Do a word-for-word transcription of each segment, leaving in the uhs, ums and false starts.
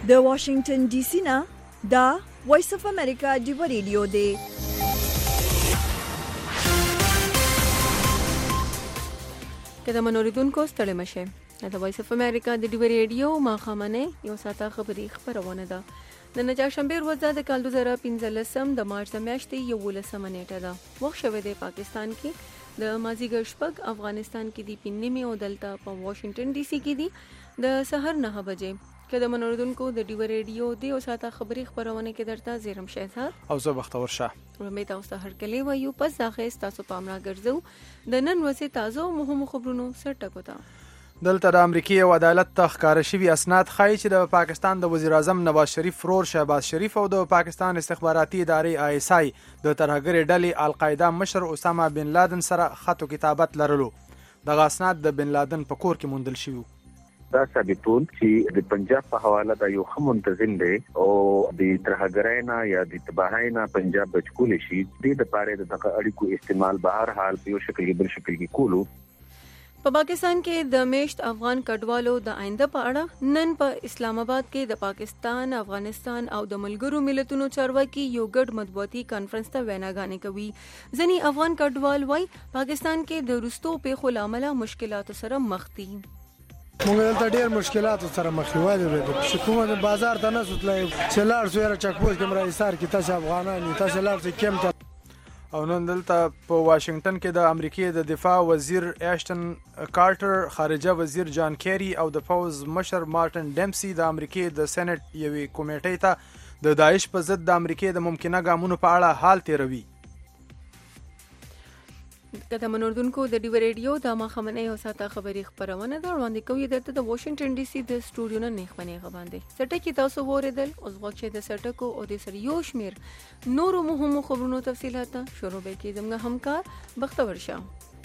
د واشنگټن ډي سي نه دا وایس اف امریکا ډیو ریډیو دی. کله منوریدونکو ستړي مشه د وایس اف امریکا د ډیو ریډیو ماخامنه یو ساته خبري خبرونه ده. د نجاشنبه ورځ د کال دوه زره پنځلسم د مارچ د میاشتې یولسمه نیټه ده. وخت شوه د پاکستان کې د مازیګر شپږ، افغانستان کې دی پنځمه او دلته په واشنگټن ډي سي کې دی د سحر نه بجې. کله منوریدونکو د ډیو ریډیو دی او ساته خبري خبرونه کې درته زیرم شهزاد او زه بختور شاه امید تاسو هر کله وایو. پس داخه تاسو پامنا ګرځو د نن ورځې تازه او مهمو خبرونو سره ټکوتا. دلته د امریکای او عدالت ته ښکار شوي اسناد ښایي چې د پاکستان د وزیر اعظم نواز شریف ورور شهباز شریف او د پاکستان استخباراتي ادارې آی اس آی د ترهګرې ډلې القاعده مشر اسامه بن لادن سره خط او کتابت لرلو. دغه اسناد د بن لادن په کور کې موندل شوي. دا ثابتول چې د پنجاب په حواله د یو ښه منتظم دی او د ترهګرۍ نه یا د تباهۍ نه پنجاب بچکول شي. د لپاره د دغه اړیکو استعمال به هر حال په یو شکل بل شکل کې کولو. په پاکستان کې د میشت افغان کډوالو د آینده په اړه نن په اسلام آباد کې د پاکستان، افغانستان او د ملګرو ملتونو چارواکي یو ګډ مطبوعاتي کانفرنس ته ویناګانې کوي. ځینې افغان کډوال وایي پاکستان کې د وروستو پیښو له امله مشکلاتو سره مخ دي. موږ دلته ډېر مشکلاتو سره مخ یو دي. چې کومه د بازار ته نه سوتلای چې لاړ سویره چک پوسټ کې مرای سار کې تاسو افغانان تاسو لاړ چې کم ته. او نن دلته په واشنگټن کې د امریکای د دفاع وزیر ایشتن کارټر، خارجه وزیر جان کیری او د پوز مشر مارټن ډیمسي د امریکای د سېنات یوې کمیټې ته د داعش په ضد د امریکای د ممکنه ګامونو په اړه حال تیروي. کته منوردونکو د ډیو ریډیو د ماخمنه یو ساته خبري خبرونه دا وړاندې کوي درته د واشنگټن ډي سي د سټوډیو نه نه خبرې غواندې. سټکی تاسو وریدل اوس وخت د سټکو او د سریو شمیر نورو مهمو خبرونو تفصيلات شروع به کې زموږ همکار بختور شاه.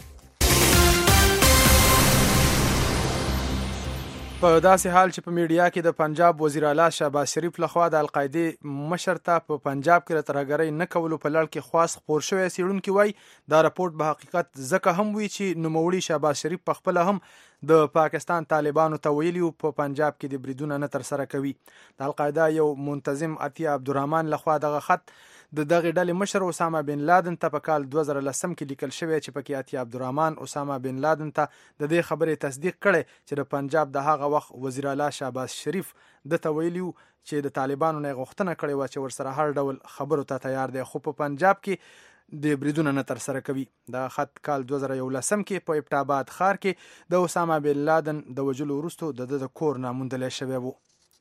په داسې حال چې په میډیا کې د پنجاب وزیر اعلی شهباز شریف لخوا د القاعده مشر ته په پنجاب کې د ترهګرۍ نه کولو په لړ کې خواست خپور شوی، څېړونکي وایي دا راپورټ به حقیقت ځکه هم وي چې نوموړي شهباز شریف په خپله هم د پاکستان طالبانو ته ویلي په پنجاب کې د بریدونه نه ترسره کوي. د القاعده یو منتظم عطیه عبدالرحمن لخوا دغه خط د دغه ډلې مشر اسامه بن لادن ته په کال دوه زره لسم کې لیکل شوی چې پکې عطیه عبدالرحمن اسامه بن لادن ته د دې خبرې تصدیق کړي چې د پنجاب د هغه وخت وزیر اعلی شهباز شریف د ته ویلي چې د طالبانو نه غوښتنه کړې و چې ورسره هر ډول خبرو ته تیار دی، خو په پنجاب کې د بریدونه نه ترسره کوي. دا خط کال دوه زره یولسم کې په ابټاباد ښار کې د اسامه بن لادن د وژلو وروسته د د کور نه موندل شوی و.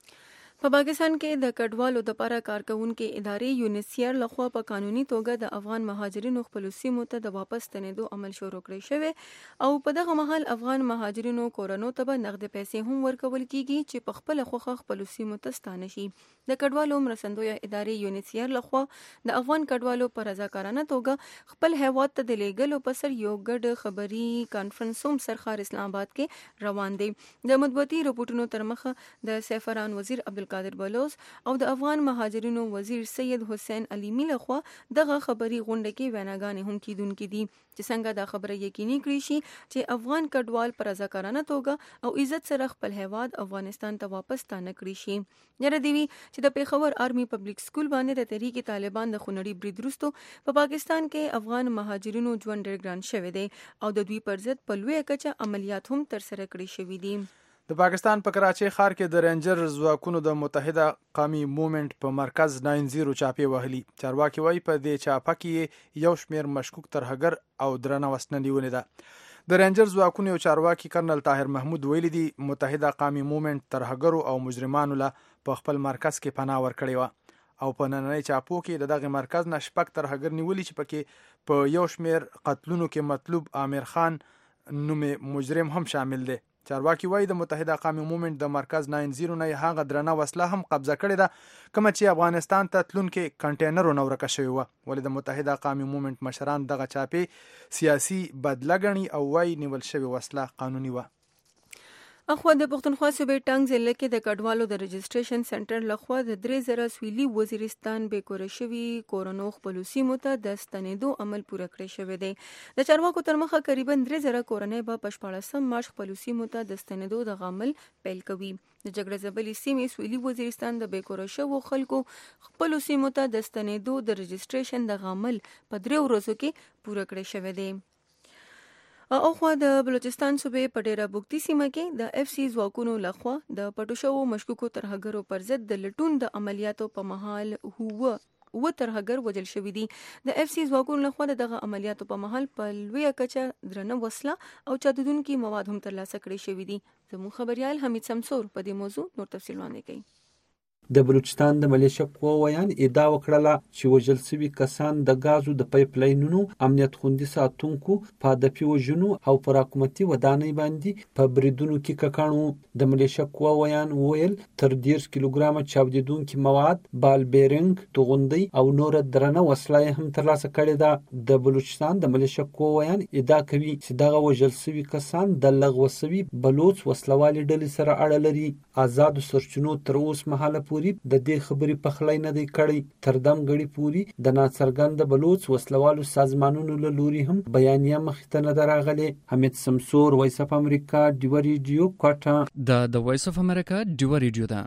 په پاکستان کې د کډوالو د لپاره کارکونکو ادارې یونیسیر لخوا په قانوني توګه د افغان مهاجرینو خپل سیمو ته د واپس تنېدو عمل شروع کړی شوی او په دغه مهال افغان مهاجرینو کورونو ته به نقد پیسې هم ورکول کیږي چې په خپل خوخه خپل سیمو ته ستانه شي. د کډوالو مرستندوی ادارې یونیسیر لخوا د افغان کډوالو پر رضاکارانه توګه خپل هیواد ته د لیږلو په سر یو ګډ خبري کانفرنس هم سرخار اسلام آباد کې روان دی. د مطبوعاتي رپورټونو تر مخه د سفاران وزیر عبدالقادر بلوز او د افغان مهاجرینو وزیر سید حسین علیمی لخوا دغه خبري غونډه کې ویناګانې هم کیدونکې دي چې څنګه دا خبره یقیني کړی شي چې افغان کډوال پر رضاکارانه توګه او عزت سره خپل هیواد افغانستان ته واپس ستانه کړی شي. یره دی چې د پیښور آرمي پبلک سکول باندې د تحریک طالبان د خونړي برید وروسته په پاکستان کې افغان مهاجرینو ژوند ډېر ګران شوی دی او د دوی پر ضد په لویه کچه عملیات هم ترسره کړي شوي دي. د پاکستان په کراچۍ ښار کې د رینجر ځواکونو د متحده قومي موومنټ په مرکز ناین زیرو چاپې وهلي. چارواکي وایي په دې چاپه کې یو شمېر مشکوک ترهګر او درنه وسنه نیولې ده. د رینجر ځواکونو یو چارواکي کرنل طاهر محمود ویلي دي متحده قومي موومنټ ترهګرو او مجرمانو له په خپل مرکز کې پناه ورکړې وه او په نننۍ چاپو کې د دغه مرکز نه شپږ ترهګر نیولي چې پکې په یو شمېر قتلونو کې مطلوب عامر خان نومې مجرم هم شامل دی. چارواکي وایي د متحده قومي موومنټ د مرکز ناین زیرو نه هغه درنه وسله هم قبضه کړې ده کومه چې افغانستان ته تلونکي کنټینرونه ورکه شوې وه. ولې د متحده قومي موومنټ مشران دغه چاپې سیاسي بدله ګڼي او وایي نیول شوې وسله قانوني وه. اخوا د پښتونخوا صوبې ټنګ ضلع کې د کډوالو د رجسټریشن سنټر لخوا د درې زره سویلي وزیرستان بې کوره شوي کورنو خپلو سیمو ته د ستنېدو عمل پوره کړی شوی دی. د چارواکو تر مخه قریبا درې زره کورنۍ به په شپاړسم مارچ خپلو سیمو ته د ستنېدو دغه عمل پیل کوي. د جګړه ځپلې سیمې سویلي وزیرستان د بې کوره شوو خلکو خپلو سیمو ته د ستنېدو د رجسټریشن دغه عمل په درې ورځو کې پوره کړی شوی دی. او خو د بلوچستان صوبې په ډیره بوکتی سیمه کې د اف سی ځواکونو لخوا د پټو شوو مشکوکو ترهګرو پر ضد د لټون د عملیاتو په مهال هو و ترهګر وجل شوی دي. د اف سی ځواکونو لخوا دغه عملیاتو په مهال په لویه کچه درنه وسله او چادودونکي مواد هم ترلاسه کړي شوي دي. زموږ خبريال حمید سمسور په دې موضوع نور تفصیل وړاندې کوي. د بلوچستان د ملیشه قوایان ادعا وکړه چې وژل شوي کسان د غازو د پایپ لاینونو امنیت خوندي ساتونکو په هدفي وژنو او پر حکومتي ودانۍ باندې په بریدونو کې ککړ. د ملیشه قوایان ویل تر دېرش کیلوګرامه چاودیدونکي مواد، بال بیرنګ، توغندۍ او نور درنه وسله هم ترلاسه کړې ده. د بلوچستان د ملیشه قوایان ادعا کوي چې دغه وژل شوي کسان د لغوه شوي بلوچ وسلوالې ډلې سره اړه لري. آزادو سرچینو تر اوسه مهاله پورې د دې خبرې پخلی نه دی کړی. تر دم غړي پوری د ناڅرګند بلوچ وسلوالو سازمانونو له لوري هم بیانیه مخې ته نه درغلي. حمید سمسور، وایس اف امریکا، ډیو ریډیو، کوټه. دا د وایس اف امریکا ډیو ریډیو ده.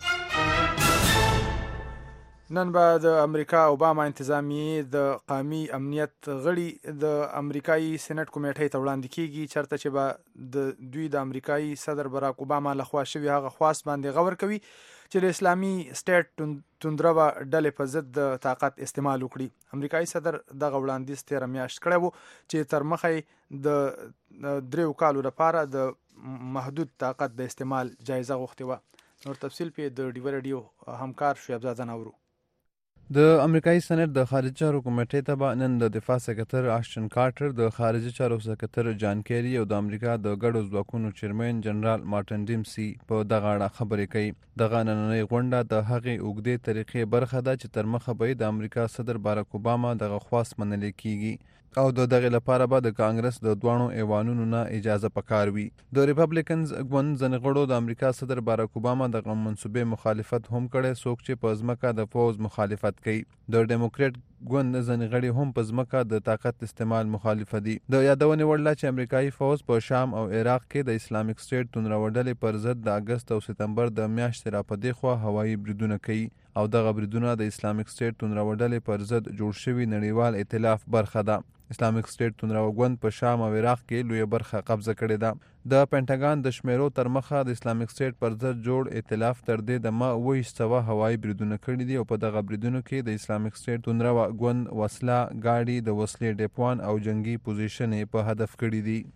نن به د امریکا اوباما انتظامیه د قومي امنیت غړي د امریکایي سېنات کمیټې ته وړاندې کیږي، چرته چې به د دوی د امریکایي صدر براک اوباما لخوا شوی هغه خواست باندې غور کوي چې د اسلامي سټیټ توندرو ډلې په ضد د طاقت استعمال وکړي. امریکایي صدر دغه وړاندیز تېره میاشت کړی و چې تر مخه د دریو کالو لپاره د محدود طاقت د استعمال جایزه غوښتې وه. نور تفصیل په د ډیو ریډیو همکار شعیب زاده نورو. د امریکایي سېنات د خارجه چارو کمیټې ته به نن د دفاع سکرتر آشټن کارټر، د خارجه چارو سکرتر جان کیری او د امریکا د ګډو ځواکونو چیرمن جنرال مارټن ډیمسي په دغه اړه خبرې کوي. دغه نننۍ غونډه د هغې اوږدې طریقې برخه ده چې تر مخه به د امریکا صدر باراک اوباما دغه خواست منل کیږي او د دغه لپاره به د کانګرس د دوانو ایوانونو نه اجازه پکار وي. د ریپبلیکنز ګوند ځنغړو د امریکا صدر باراک اوباما دغه منصوبې مخالفت هم کړي، څوک چې په ځمکه د فوز مخالفت کوي. د ډیموکریټ ګوند ځنغړي هم په ځمکه د طاقت استعمال مخالفه دي. د یادونې وړ ده چې امریکایي فوز په شام او عراق کې د اسلامیک سټیټ توندروډلې پر ضد د اګست او سپتمبر د میاشتې را پدې خوا هوایي بریدونه کوي او دغه بریدونه د اسلامیک سټیټ توندروډلې پر ضد جوړ شوي نړیوال ائتلاف برخه ده. اسلامیک سټیټ توندرو ګوند په شام او عراق کې لویه برخه قبضه کړې ده. د پینټاګان د شمیرو تر مخه د اسلامیک سټیټ پر ضد جوړ ائتلاف تر دې دمه اوه سوه هوایي بریدونه کړي دي او په دغه بریدونو کې د اسلامیک سټیټ توندرو ګوند وسله ګاډي، د وسلې ډیپوان او جنگي پوزیشن په هدف کړي دي.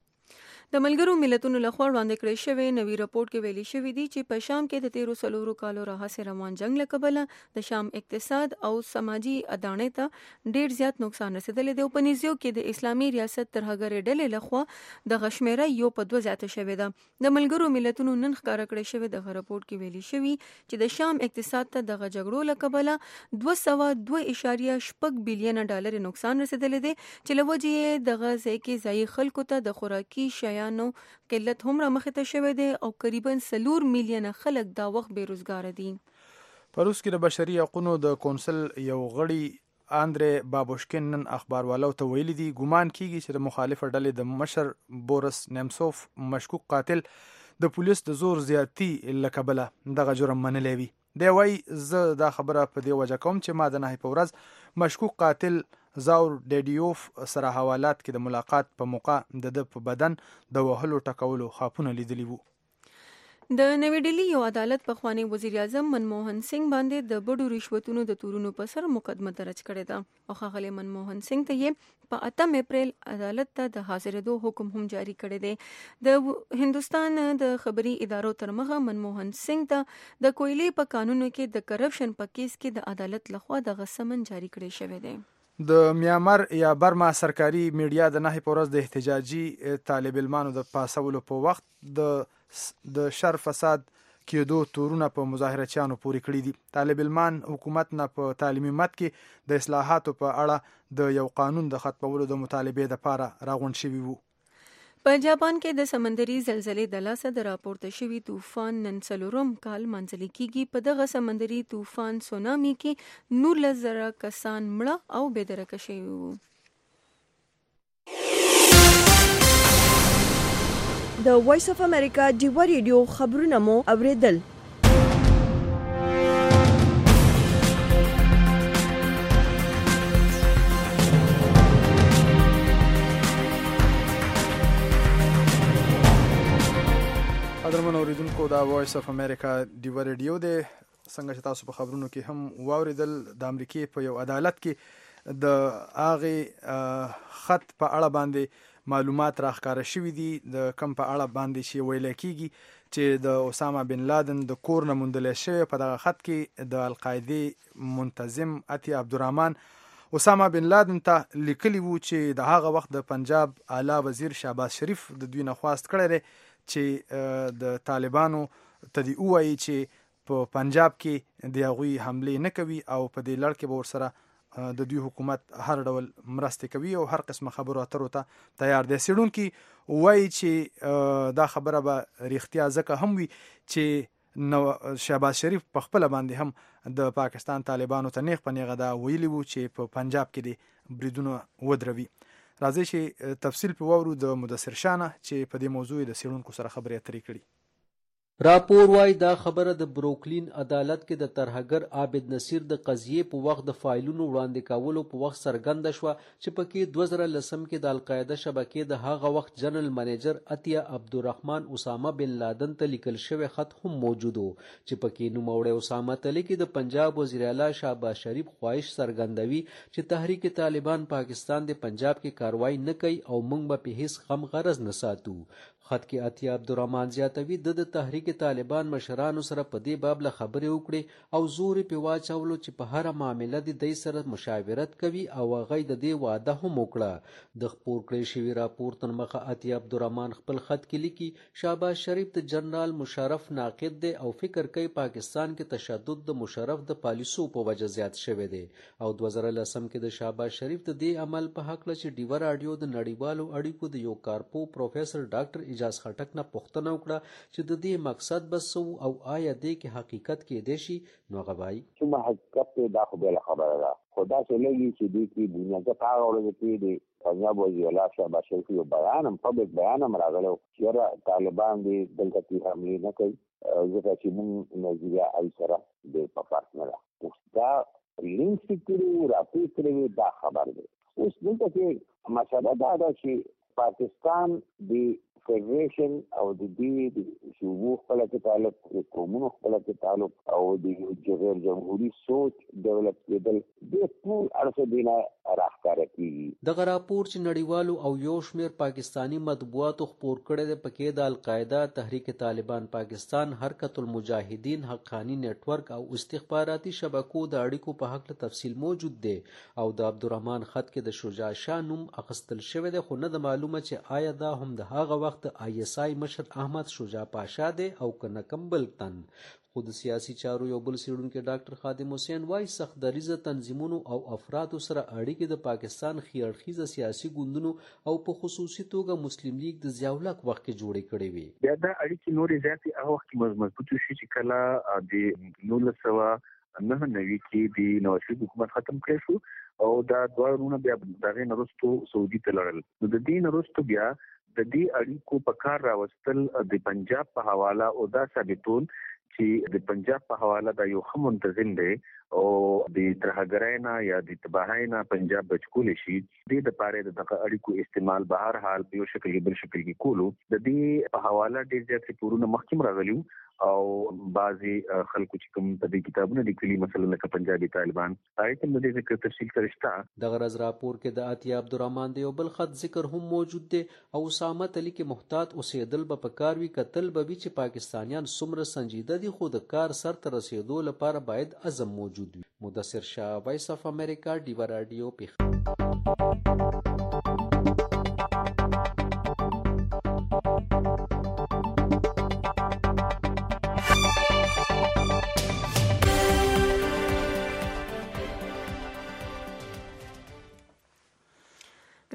د ملګرو ملتونو لخوا وړاندې کړی شوی نوی راپورټ کې ویلي شوی دی چې په شام کې د تیرو څلورو کالو راهیسې روان جنگ له کبله د شام اقتصاد او سماجي اډانې ته ډیر زیات نقصان رسیدلی دی او په نږدې کې د اسلامي ریاست ترهګرې ډلې لخوا د غشمیره یو په دوه زیاته شوې ده. د ملګرو ملتونو نن ښکاره کړی شوی د راپورټ کې ویلي شوی چې د شام اقتصاد ته د جګړو له کبله دوه سوه دوه اعشاریه شپږ بلین ډالر نقصان رسیدلی دی چې له وجې یې دغه ځای کې ځایي خلکو ته د خوراکي شیانو نو قلت هم را مخې ته شوی دی او قریبا سلور میلیونه خلک دا وخت بیروزګار دي. په روس کې د بشري حقوقو د کونسل یو غړي اندرې بابوشکین نن اخباروالو ته ویلي دي ګومان کیږي چې د مخالفه ډلې د مشر بورس نیمسوف مشکوک قاتل د پولیس د زور زیاتی له کبله دغه جرم منلی وي. دی وایي زه دا خبره په دې وجه کوم چې ما د نهي په ورځ مشکوک قاتل زاور ډیډیوف سره حوالات کې د ملاقات په موقع د د په بدن د وهلو ټکولو خاپونه لیدلی وو. د نوې ډیلی یو عدالت په خوانی وزیر اعظم منموهن سنگ باندې د بډو رشوتونو د تورونو په سر مقدمه درج کړې ده او ښاغلی منموهن سنگ ته یې په اتم اپریل عدالت ته د حاضرېدو حکم هم جاری کړی دی. د هندوستان د خبري ادارو تر مخه منموهن سنگ ته د کویلې په قانونو کې د کرپشن په کیس کې د عدالت لخوا د سمن جاری کړی شوی دی. د میانمار یا برما سرکاري میډیا د نهي په ورځ د احتجاجي طالب علمانو د پاسولو په وخت د د شر فساد کېدو تورونه په مظاهرچیانو پورې کړي دي. طالب علمان حکومت نه په تعلیمي مت کې د اصلاحاتو په اړه د یو قانون د ختمولو د مطالبې لپاره راغونډ شوي وو. په جاپان کې د سمندري زلزلې د لاسه د راپورته شوي طوفان نن څلورم کال منځلي کیږي. په دغه سمندري طوفان سونامي کې نولس زره کسان مړه او بېدرکه شوي وو. د وایس اف امریکا ډیوا ریډیو خبرونه مو اوریدل. قدرمن اوریدونکو دا وایس اف امریکا ډیوا ریډیو دی. څنګه چې تاسو په خبرونو کې هم واوریدل، د امریکې په یو عدالت کې د هغې خط په اړه باندې معلومات راښکاره شوي دي، د کم په اړه باندې چې ویل کېږي چې د اسامه بن لادن د کور نه موندلی شوی. په دغه خط کې د القاعدې منتظم اتیا عبدالرحمن اسامه بن لادن ته لیکلي وو چې د هغه وخت د پنجاب اعلی وزیر شهباز شریف د دوی نه خواست کړی دی چې د طالبانو ته دې ووایي چې په پنجاب کې د هغوی حملې نه کوي او په دې لړ کې به ورسره د دوی حکومت هر ډول مرستې کوي او هر قسمه خبرو اترو ته تیار دی. څېړونکي وایي چې دا خبره به رښتیا ځکه هم وي چې نو شهباز شریف په خپله باندې هم د پاکستان طالبانو ته نیغ په نیغه دا ویلي وو چې په پنجاب کې دې بریدونه ودروي. راځئ چې تفصیل په واورو د مدثر شانه چې په دې موضوع د څېړونکو سره خبرې اترې کړي. راپور وايي دا خبره د بروکلین عدالت کې د ترهګر عابد نصیر د قضیې په وخت د فایلونو وړاندې کولو په وخت څرګنده شوه چې پکې دوه زره لسم کې د القاعده شبکې د هغه وخت جنرال منیجر اتیا عبدالرحمن اسامه بن لادن ته لیکل شوی خط هم موجود و چې پکې نوموړی اسامه ته لیکي د پنجاب وزیر اعلی شهباز شریف خواهش څرګندوي چې تحریک طالبان پاکستان د پنجاب کې کاروایی نه کوي او موږ به په هیڅ غم غرض نه ساتو. خط کې اتیا عبدالرحمن زیاتوي د د تحریک طالبان مشرانو سره په دې باب له خبرې وکړي او زور په واچولو چې په هر معامله د دې سره مشاورت کوي او هغه د دې وعده هم وکړه. د خپور کړی شوی راپور تر مخه اتیا عبدالرحمن خپل خط کې لیکي شهباز شریف د جنرال مشرف ناقد دی او فکر کوي پاکستان کې تشدد د مشرف د پالیسو په وجه زیات شوی دی او دوه زره لسم کې د شهباز شریف د دې عمل په حق له چې ډیوا راډیو د نړیوالو اړیکو د یو کارپو پروفیسر ډاکټر اجاز خټک نه پوښتنه وکړه چې د دې مقصد بس او آیا دې کې حقیقت کې دی شي. نو غوای چې ما حقیقت دا خو به خبره ده خدا څه لګي چې دې کې دنیا ته کار اورل کېږي. پنجاب وزیر اعلی شهباز شریف یو بیان هم پبلک بیان هم راغلی چې طالبان دې دلته کې حملې نه کوي ځکه چې موږ نظریه ای سره د پارتنر اوس دا لینک کړو راپور کړو دا خبر دی. اوس دلته کې مسله دا ده چې پاکستان د فیډریشن او د دې د شوبو خپل کې تعلق د قومونو خپل کې تعلق او د غیر جمهوریت سوچ ډیولپ کېدل د ټول اړخ دینه راښکاره کیږي. دغه راپور چې نړیوالو او یو شمېر پاکستانی مطبوعاتو خپور کړی دی پکې د القاعده تحریک طالبان پاکستان حرکت المجاهدین حقانی نیټ ورک او استخباراتي شبکو د اړیکو په حق له تفصیل موجود دی او د عبدالرحمن خط کې د شجاع شاه نوم اخیستل شوی دی خو نه د معلومه چې آیا دا هم د هغه وخت آی اس آی مشر احمد شجاع پاشا دی او کنه کم بل تن. خو د سیاسي چارو یو بل څېړونکی ډاکټر خادم حسین وایي سخت دریځه تنظیمونو او افرادو سره اړیکې د پاکستان ښې اړخیزه سیاسي ګوندونو او په خصوصي توګه مسلم لیگ د ضیاءالحق وخت کې جوړې کړې وي. بیا دا اړیکې نورې زیاتې هغه وخت کې مضبوط شي چې کله د نولس سوه نهه نوي کې د نواز شریف حکومت ختم کړی شو او دا دوه ورونه بیا د هغې نه وروستو سعودي ته لاړل. نو د دې نه وروستو بیا د دې اړیکو په کار راوستل د پنجاب په حواله او دا ثابتول چې د پنجاب په حواله دا یو ښه منتظم دی او د ترهګرۍ نه یا د تباهۍ نه پنجاب بچ کولی شي. دې دپاره د دغه اړیکو استعمال به هر حال په یو شکل کې بل شکل کې کولو. د دې په حواله ډېر زیات ریپورټونه مخکې راغلي او بعضې خلکو چې کوم په دې کتابونه لیکلي مثلا لکه پنجابي طالبان هغې ته د دې ذکر تفصیل سره شته. دغه ورځ راپور کې د اتیا عبدالرحمن د یو بل خط ذکر هم موجود دی او اسامه ته لیکي محتاط اوسېدل به پکار وي کتل به وي چې پاکستانیان څومره سنجیده دي خو د کار سر ته رسېدو لپاره باید عزم موجود وي. مدثر شاه، وایس اف امریکا، ډیوا راډیو، پیښور.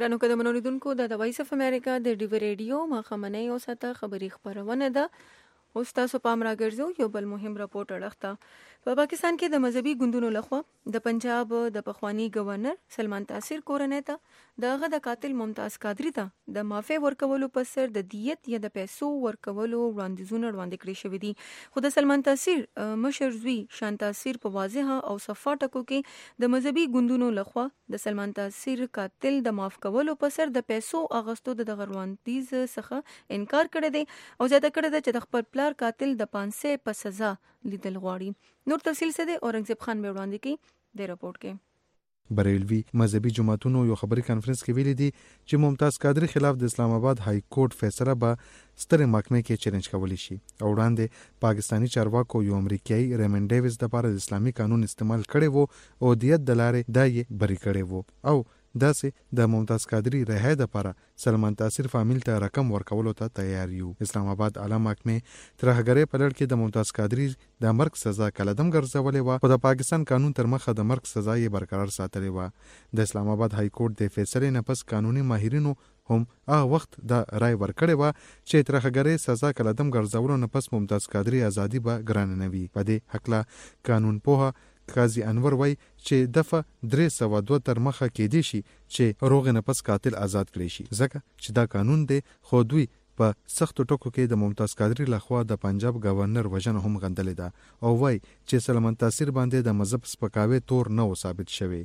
ګرانو کده منوریدونکو د وایس اف امریکا د ډیو ریډیو مخامنۍ او ساته خبري خبرونه ده. اوس تاسو پام راګرځو یو بل مهم راپورټ اړخته. په پاکستان کې د مذهبي ګوندونو لخوا د پنجاب د پخوانی گورنر سلمان تاثیر کورنۍ ته دغه د قاتل ممتاز قادری ته د معافی ورکولو په سر د دیت یا د پیسو ورکولو وړاندیزونه وړاندې کړي شوي دي. خو د سلمان تاثیر مشر زوی شان تاثیر په واضحه او صفا ټکو کې د مذهبي ګوندونو لخوا د سلمان تاثیر قاتل د معاف کولو په سر د پیسو اغستو د وړاندیز څخه انکار کړی دی او زیاته کړی دی چې د خپل پلار قاتل د پانسه په سزا لیدل غواړي. نور تفصیل څه دی اورنګزیب خان به وړاندې کوي د راپورټ کې. بریلوي مذهبي جماعتونو یو خبري کانفرنس کې ویلي دي چې ممتاز قادری خلاف د اسلام آباد های کورټ فیصله به ستر محکمې کې چیلنج کولی شي او وړاندې پاکستانی چارواکو یو امریکایي ریمن ډیویس د لپاره د اسلامي قانون استعمال کړي وو او دیت د لارې دا یې بری کړي وو او داسې د ممتاز قادری رهایی لپاره سلمان تاثیر فامیل ته رقم ورکولو ته تیار یو. اسلام آباد اعلی محکمې ترهګرۍ په لړ کې د ممتاز قادری د مرګ سزا کلدم ګرځولې و او د پاکستان قانون تر مخه د مرګ سزا یې برقرار ساتلې و. د اسلام آباد های کورټ د فیصلې نه پس قانوني ماهرینو هم هغه وخت د رای ورکړې و چې ترهګرۍ سزا کلدم ګرځولو نه پس ممتاز قادری ازادي به ګران نه وي. په دې حقله قانون پوها قاضي انور وای چې دفعه درې سوه دوه تر مخه کېدی شي چې روغ نه پس قاتل آزاد کړي شي ځکه چې دا قانون دی. خو دوی په سختو ټکو کې د ممتاز قادری لخوا د پنجاب گورنر وژنه هم غندلې ده او وای چې سلمان تاثیر باندې د مذهب سپکاوي تور نه و ثابت شوی.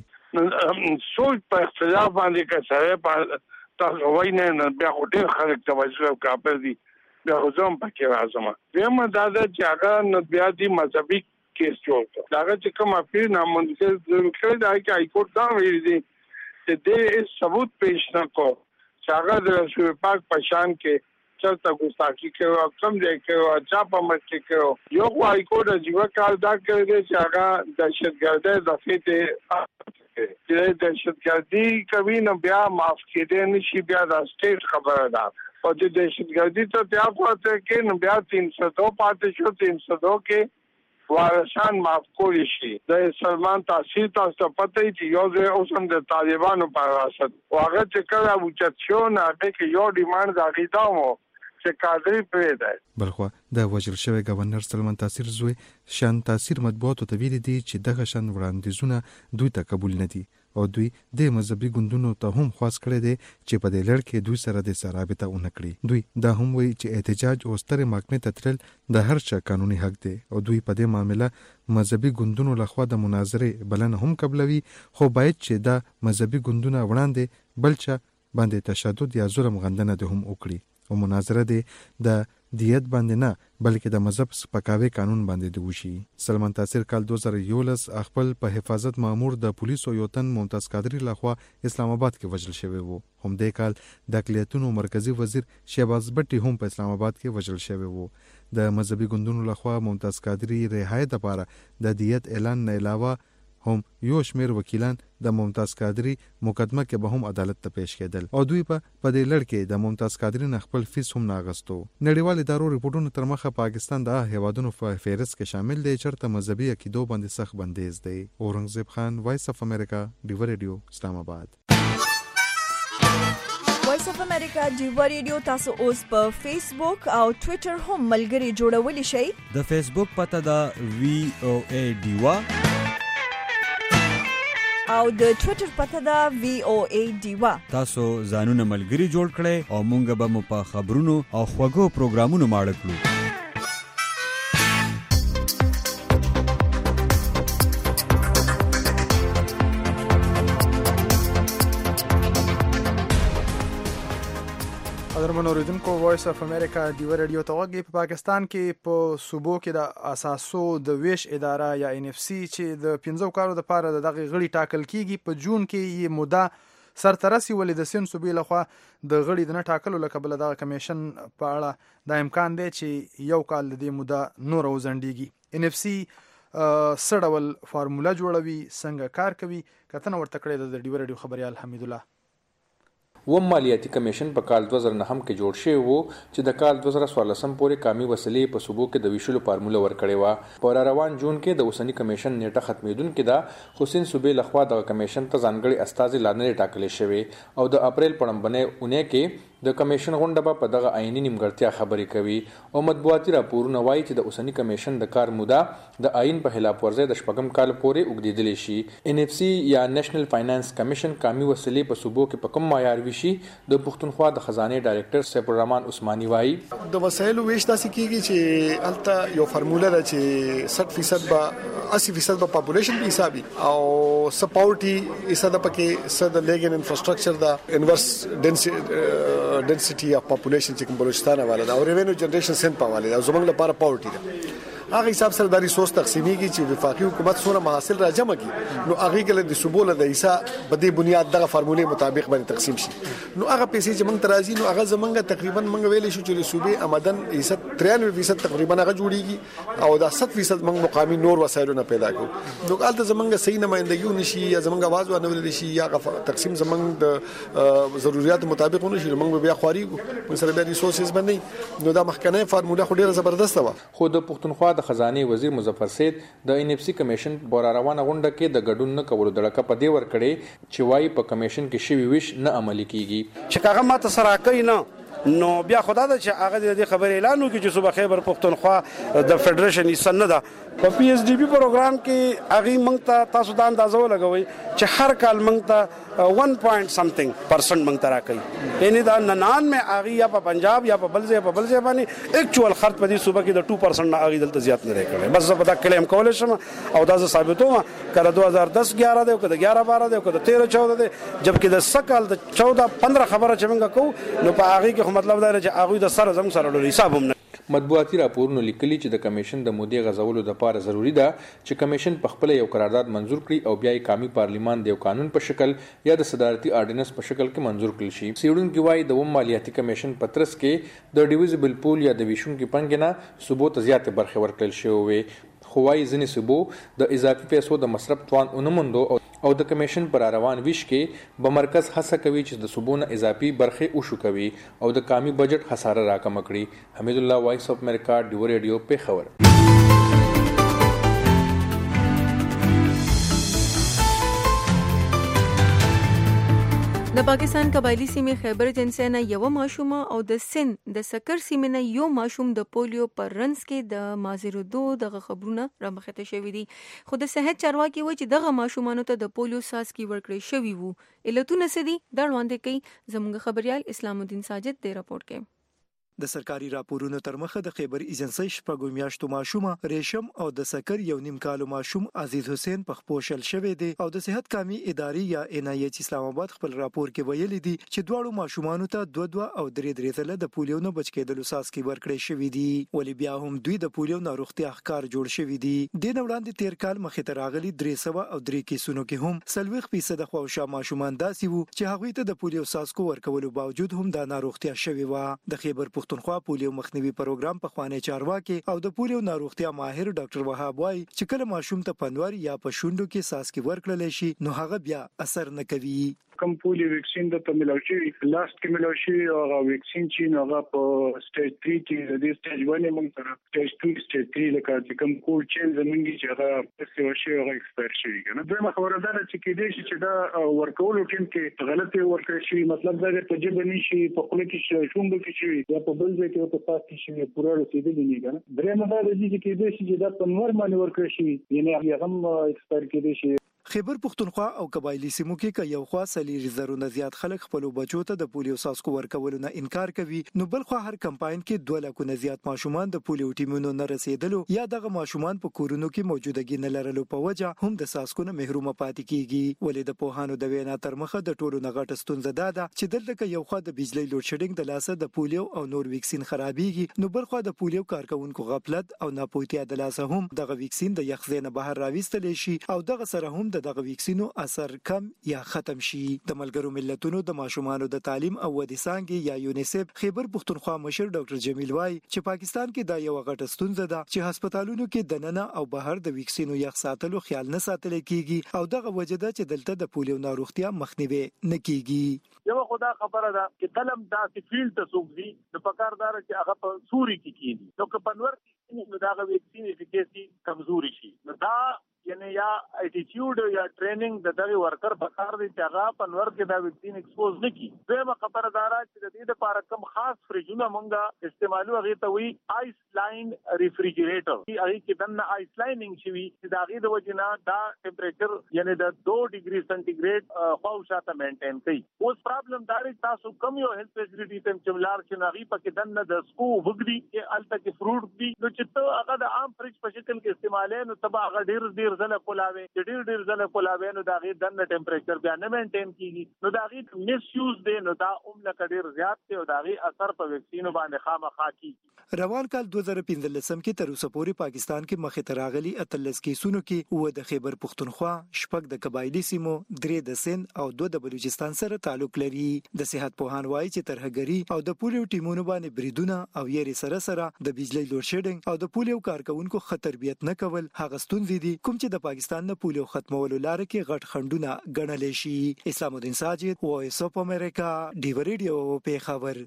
سوچ په اختلاف باندې کې سره تاسو وای نه بیا خو ډېر خلک توجه کاپر دي بیا هم پکې راځم. بیا ما دا چې هغه نه بیا دي مذهبي کیس جوړ کړ. داغه چې کوم اپیل نامنظر کړی دا چې های کورټ دا ویلي دي چې دې ثبوت پیش نه کو چې هغه د رسول پاک په شان کې چرته ګستاخی کوي او کم ځای کوي چا په مټ کې کوي. یو های کورټ جیوا کار دا کړی دی چې هغه دهشتګردۍ دفعې ته چې دهشتګردي کوي نو بیا معاف کېدی نشي بیا د سټیټ خبره ده او چې دهشتګردي ته بیا پاتې کې نو بیا تین سو دو پاتې شو تین سو دو کې وارثان معاف کولی شي. د سلمان تاثیر تاسو ته پته چې یو ځای اوس هم د طالبانو په واسطه او هغه چې کله اوچت شو نه هغه کې یو ډیماند راغی دا مو چې قادری پرې ده. بلخوا د وژل شوی گورنر سلمان تاثیر زوی شان تاثیر مطبوعاتو ته ویلي دي چې دغه شان وړاندیزونه دوی ته قبول نه دي او دوی د مذهبي ګوندونو ته هم خواست کړی دی چې په دې لړ کې دوی سره د رابطه ونه کړي. دوی دا هم وایي چې احتجاج او سترې محکمې ته تلل د هر چا قانوني حق دی او دوی په دې معامله مذهبي ګوندونو لخوا د مناظرې بلنه هم قبلوي خو باید چې دا مذهبي ګوندونه وړاندې بل چا باندې تشدد یا ظلم غندنه د هم وکړي او مناظره دی د دیت باندې نه بلکې د مذهب سپکاوي قانون باندې دی وشي. سلمان تاثیر کال دوه زره یولس خپل په حفاظت مامور د پولیسو یو تن ممتاز قادری لخوا اسلام آباد کې وژل شوی وو. هم دې کال د اقلیتونو مرکزی وزیر شهباز بټي هم په اسلام آباد کې وژل شوی وو. د مذهبي ګوندونو لخوا ممتاز قادری رهایی لپاره د دیت اعلان نه علاوه هم یو شمیر وکیلان د ممتاز قادری مقدمه کې به هم عدالت ته پیش کېدل او دوی په په دې لړ کې د ممتاز قادری نه خپل فیس هم ناغستو. نړیوال ادارو ریپورتونو تر مخه پاکستان د هیوادونو په فهرست کې شامل دی چرته مذهبي عقیدو باندې سخت بندیز دی. اورنګزیب خان وایس اف امریکا ډیو ریډیو اسلام آباد. وایس اف امریکا ډیو ریډیو تاسو اوس په فیسبوک او ټوئیټر هم ملګري جوړولی شئ. د فیسبوک پته دا وی او ای ډیوا او د ټوئیټر پته دا وی او ای ډیوا. تاسو ځانونه ملګري جوړ کړئ او مونږ به مو په خبرونو او خوږو پروګرامونو ماړه کړو. قدرمن اوریدونکو وایس اف امریکا ډیو ریډیو ته غږی. په پاکستان کې په صوبو کې د اساسو د ویش اداره یا ان اف سی چې د پنځو کارو لپاره د دغه غړي ټاکل کیږي په جون کې یې موده سرترسي ولې د سین صوبې لخوا د غړي د نه ټاکلو لکه بل د کمیشن په اړه د امکان دی چې یو کال د موده نور وزندګي. ان اف سی سړول فارموله جوړوي څنګه کار کوي کتنه ورته کړې د ډیو ریډیو خبريال حمید الله. و مالیاتي کمیشن په کال دوه زره نهم کې جوړ شوی وو چې د کال دوه زره څوارلسم پورې کامي وسلې په صوبو کې د ویشلو فارموله ورکړې وه. په روان جون کې د اوسنی کمیشن نیټه ختمېدونکې ده خو سین صوبې لخوا دغه کمیشن ته ځانګړي استازي لا نه ټاکلې شوی او د اپریل په لومړنۍ اونۍ کې د کمیشن غونډه به په دغه آئینی نیمګړتیا خبرې کوي او مطبوعاتي راپورونه وایي چې د اوسنی کمیشن د کار موده د آئین په خلاف ورزۍ د شپږم کال پورې اوږدېدلی شي. ان اف سی یا نېشنل فاینانس کمیشن کامي وسلې په صوبو کې په کوم معیار ویشي د پښتونخوا د خزانه ډایریکټر سیف الرحمن عثماني وایي د وسایلو ویش داسې کیږي چې الته یو فارموله ده چې صد فیصد به اسی فیصد به پاپولیشن په حسابي او سپورټي حصہ د پکې صد لیګن انفراستراکچر دا انورس ډنسټي اف پاپولیشن چې کوم بلوچستان حواله ده او ریوینیو جنریشن سند په حواله ده زمونږ لپاره پاورټي ده. هغه حساب سره د ریسورس تقسیمیږي چې وفاقي حکومت سره محاصل را جمع کړي نو هغه کله د صوبو له حصہ په دې بنیاد دغه فارمولې مطابق باندې تقسیم شي نو هغه پیسې چې موږ ترازی نو هغه زمونږ تقریبا موږ ویلې شو چې صوبې آمدن حصہ ترانوي فیصد تقریبا هغه جوړیږي او دا صد فیصد موږ مقامی نور وسایلونه پیدا کوو نو البته زمونږ صحیح نمائندګي نشي یا زمونږ आवाज ونول شي یا تقسیم زمونږ د ضرورت مطابق ونشي موږ بیا خواري موږ سره بیا ریسورسز باندې نو دا مخکنه فارموله خو ډیره زبردست و. خو د پښتونخوا د خزانه وزیر مظفر سید د ان اف سی کمیشن بور روانه غونډه کې د ګډون نه کولو دړه په دې ور کړې چې وايي په کمیشن کې شوی ویش نه عملي کیږي چې هغه ماته سره کوي نه نو بیا خدا د چې هغه د خبر اعلان وکړي چې صوبه خیبر پښتونخوا د فدریشن حصہ نه ده په پی ایس ډی بی پروګرام کې هغه مونږ ته تاسو د اندازو لګوي چې هر کال مونږ ته ون پوینټ سمثینګ پرسنټ مونږ ته راکړي یعنی دا ننان مې هغه یا په پنجاب یا په بلځه په بلځه باندې ایکچوال خرچ په دې صوبه کې د دو پرسنټ نه هغه دلته زیات نه راکړي بس زه په دا کلیم کول شم او دا زه ثابتوم کله دو هزار دس ګیارہ دی او کله ګیارہ بارہ دی او کله تیرہ چودہ دی جبکې د سکل د چودہ پندرہ خبره چې موږ کوو نو په هغه کې مطلب دا چې هغه د سره زموږ سره ډول حساب هم نه. مطبوعاتي راپورونه لیکلي چې د کمیشن د مودې غزولو لپاره ضروری ده چې کمیشن په خپل یو قرارداد منزور کړي او بیا یې قومي پارلیمان د یو قانون په شکل یا د صدارتي آرډیننس په شکل کې منزور کړي شي. سیډونکو وايي د وم مالیاتي کمیشن پترس کې د ډیویزبل پول یا د ویشونکو پنګنه صوبو ته زیات برخه ورکړل شوی وي خو وايي ځینې صوبو د اضافي پیسو د مصرف توان اونموندو او د کمیشن پر روان ویش کې به مرکز هڅه کوي چې د صوبونو اضافي برخه وشو کوي او د قومي بجټ خساره راکم کړي. حمید الله وایس اف امریکا ډیو ریډیو په خبر. د پاکستان قبایلی سیمې خیبر جنسه نه یو ماشومه او د سند د سکر سیمې نه یو ماشوم د پولیو پر رنس کې د مازیرودو دغه خبرونه را مخته شوې دي خو د صحت چارواکي وایي چې دغه ماشومانو ته د پولیو ساسکی ورکړی شوی وو. علتونه څه دي دا وړاندې کوي زموږ خبريال اسلام الدین ساجد د راپورټ کې. د سرکاري راپورونو تر مخه د خیبر ایجنسی شپږو میاشتو ماشومه ریشم او د سکر یو نیم کالو ماشوم عزیز حسین په خپوشل شوی دی او د صحت کامي ادارې یا ان ای ایچ اسلام آباد خپل راپور کې ویلي دي چې دواړو ماشومانو ته دوه دوه او درې درې ځله د پولیو نه بچ کېدلو ساسکی ورکړی شوی دی ولې بیا هم دوی د پولیو ناروغتیا ښکار جوړ شوی دی. د نن وړاندې تیر کال مخې ته راغلي درې سوه او درې کیسونو کې هم سلويخ فیصد خواوشا ماشومان داسې وو چې هغوی ته د پولیو ساسکو ورکولو باوجود هم دا ناروغتیا شوی و. د خیبر پښتونخوا پولیو مخنیوي پروګرام په خوانی چارواکي او د پولیو ناروغتیا ماهر ډاکټر وهاب وای چې کله ماشوم ته پنوار یا په شونډو کې ساسکی ورکړل شي نو هغه بیا اثر نه کوي. کم پولیو ویکسین د تملاشي لاست کې ملاشي او هغه ویکسین چې هغه په سټیج تھری کې د سټیج ون موږ سره سټیج ټو سټیج تھری لکه چې کوم کوډ چینج زمونږ چې هغه څه شي هغه ایکسپایر شي کنه دوی خبره ده چې کې دې چې دا ورکول ټیم کې غلطي ورکړي شي مطلب دا چې جبه نشي په خپل کې شومب کې شي یا په بل ځای کې په پاس کې شي پورا رسیدلی نه کنه درې مده د دې کې دې چې دا په نور باندې ورکړي شي یعنی هغه هم ایکسپایر کې شي. خیبر پښتونخوا او قبایلی سیمو کې که یو خوا سلیری زرونه زیات خلک خپل بچو ته د پولیو ساسکو ورکولو نه انکار کوي نو بل خو هر کمپاین کې دوه لکه نه زیات ماشومان د پولیو ټیمونو نه رسیدلو یا دغه ماشومان په کورونو کې موجودګي نه لرلو په وجه هم د ساسکو نه محروم پاتې کیږي. ولې د پوهانو د وینا تر مخه د ټولو نغټ ستونزه ده چې دلته یو خوا د بجلی لوډ شیډینګ د لاسه د پولیو او نور ویکسین خرابېږي نو بل خوا د پولیو کارکونکو غفلت او ناپوهتیا د لاسه هم دغه ویکسین د یخزې نه بهر راويستل شي او دغه سره هم هم د دغه ویکسینو اثر کم یا ختم شي. د ملګرو ملتونو د ماشومانو د تعلیم او ودې څانګې یا یونیسف خیبر پښتونخوا مشر ډاکټر جمیل وای چې پاکستان کې دا یو غټه ستونزه ده چې هسپتالونو کې دننه او بهر د ویکسینو یخ ساتلو خیال نه ساتل کیږي او دغه وجه ده چې دلته د پولیو ناروغتیا مخنیوي نه کیږي. یو خدا خبره ده چې کلم داسې فیلډ ته سوګي د پکاردار چې هغه په سوري کې کیږي نو که پنور کې نو دغه ویکسین افیکاسي کمزوري شي نو دا یعنی یا اټیټیوډ یا ټریننګ د دغه ورکر په کار دی چې هغه پنور کې دا ویکسین ایکسپوز نه کی. زموږ خبردارا چې د دې لپاره کم خاص فریجونه مونږه استعمالو هغه ته وی آیس لاین ریفریجریټر هغه کې دنه آیس لاینینګ شوی چې دا غي د وجنه دا ټمپریچر یعنی د دو ډیګري سنټیګریډ خو شاته مینټین کوي. اوس پرابلم دا دی تاسو کم یو هیلث فیسیلیټی تم چملار چې نغي پکې دنه د سکو وګړي کې الته کې فروټ دی نو چې ته هغه د عام فریج په شکل کې استعمالې نو تبا هغه ډیر ډیر زله کولاوي ډیر ډیر زله کولاوي نو دا غي دنه ټمپریچر بیا نه مینټین کیږي نو دا غي میس یوز دی نو دا عمله کډیر زیات دی او دا غي اثر په ویکسینو باندې خامخا کیږي. روان کال دوه زره پنځلسم کې تر اوسه پورې پاکستان کې مخې ته راغلي اتلس کیسونو کې و د خیبر پښتونخوا شپږ د قبایلی سیمو درې د سند او دوه د بلوچستان سره تعلق لري. د صحت پوهان وایي چې ترهګری او د پولیو ټیمونو باندې بریدونه او یې سره سره د بجلی لوډ شیډینګ او د پولیو کارکونکو خطربیت نه کول هغه ستونزې دي کوم چې د پاکستان نه پولیو ختمولو لار کې غټ خندونه ګڼل شي. اسلام الدین ساجد وایس اف امریکا ډیو ریډیو پیښور.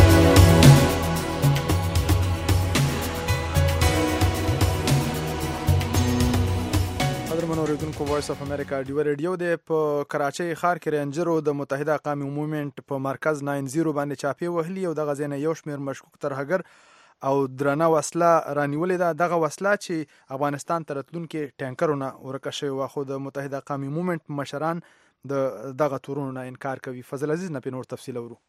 قدرمنو اوریدونکو وایس اف امریکا ډیو ریډیو د په کراچۍ ښار کې رینجرو د متحده اقوام موومېنټ په مرکز ناین زیرو باندې چاپی وهلي او دغه ځای نه یو شمېر مشکوک ترهګر او درنه وسله رانیولې ده. دغه وسله چې افغانستان ته راتلونکي ټانکرونه ورکه شوې وه خو د متحده اقوام موومېنټ مشران د دغه تورونو نه انکار کوي. فضل عزیز نه پې نور تفصیل اورو.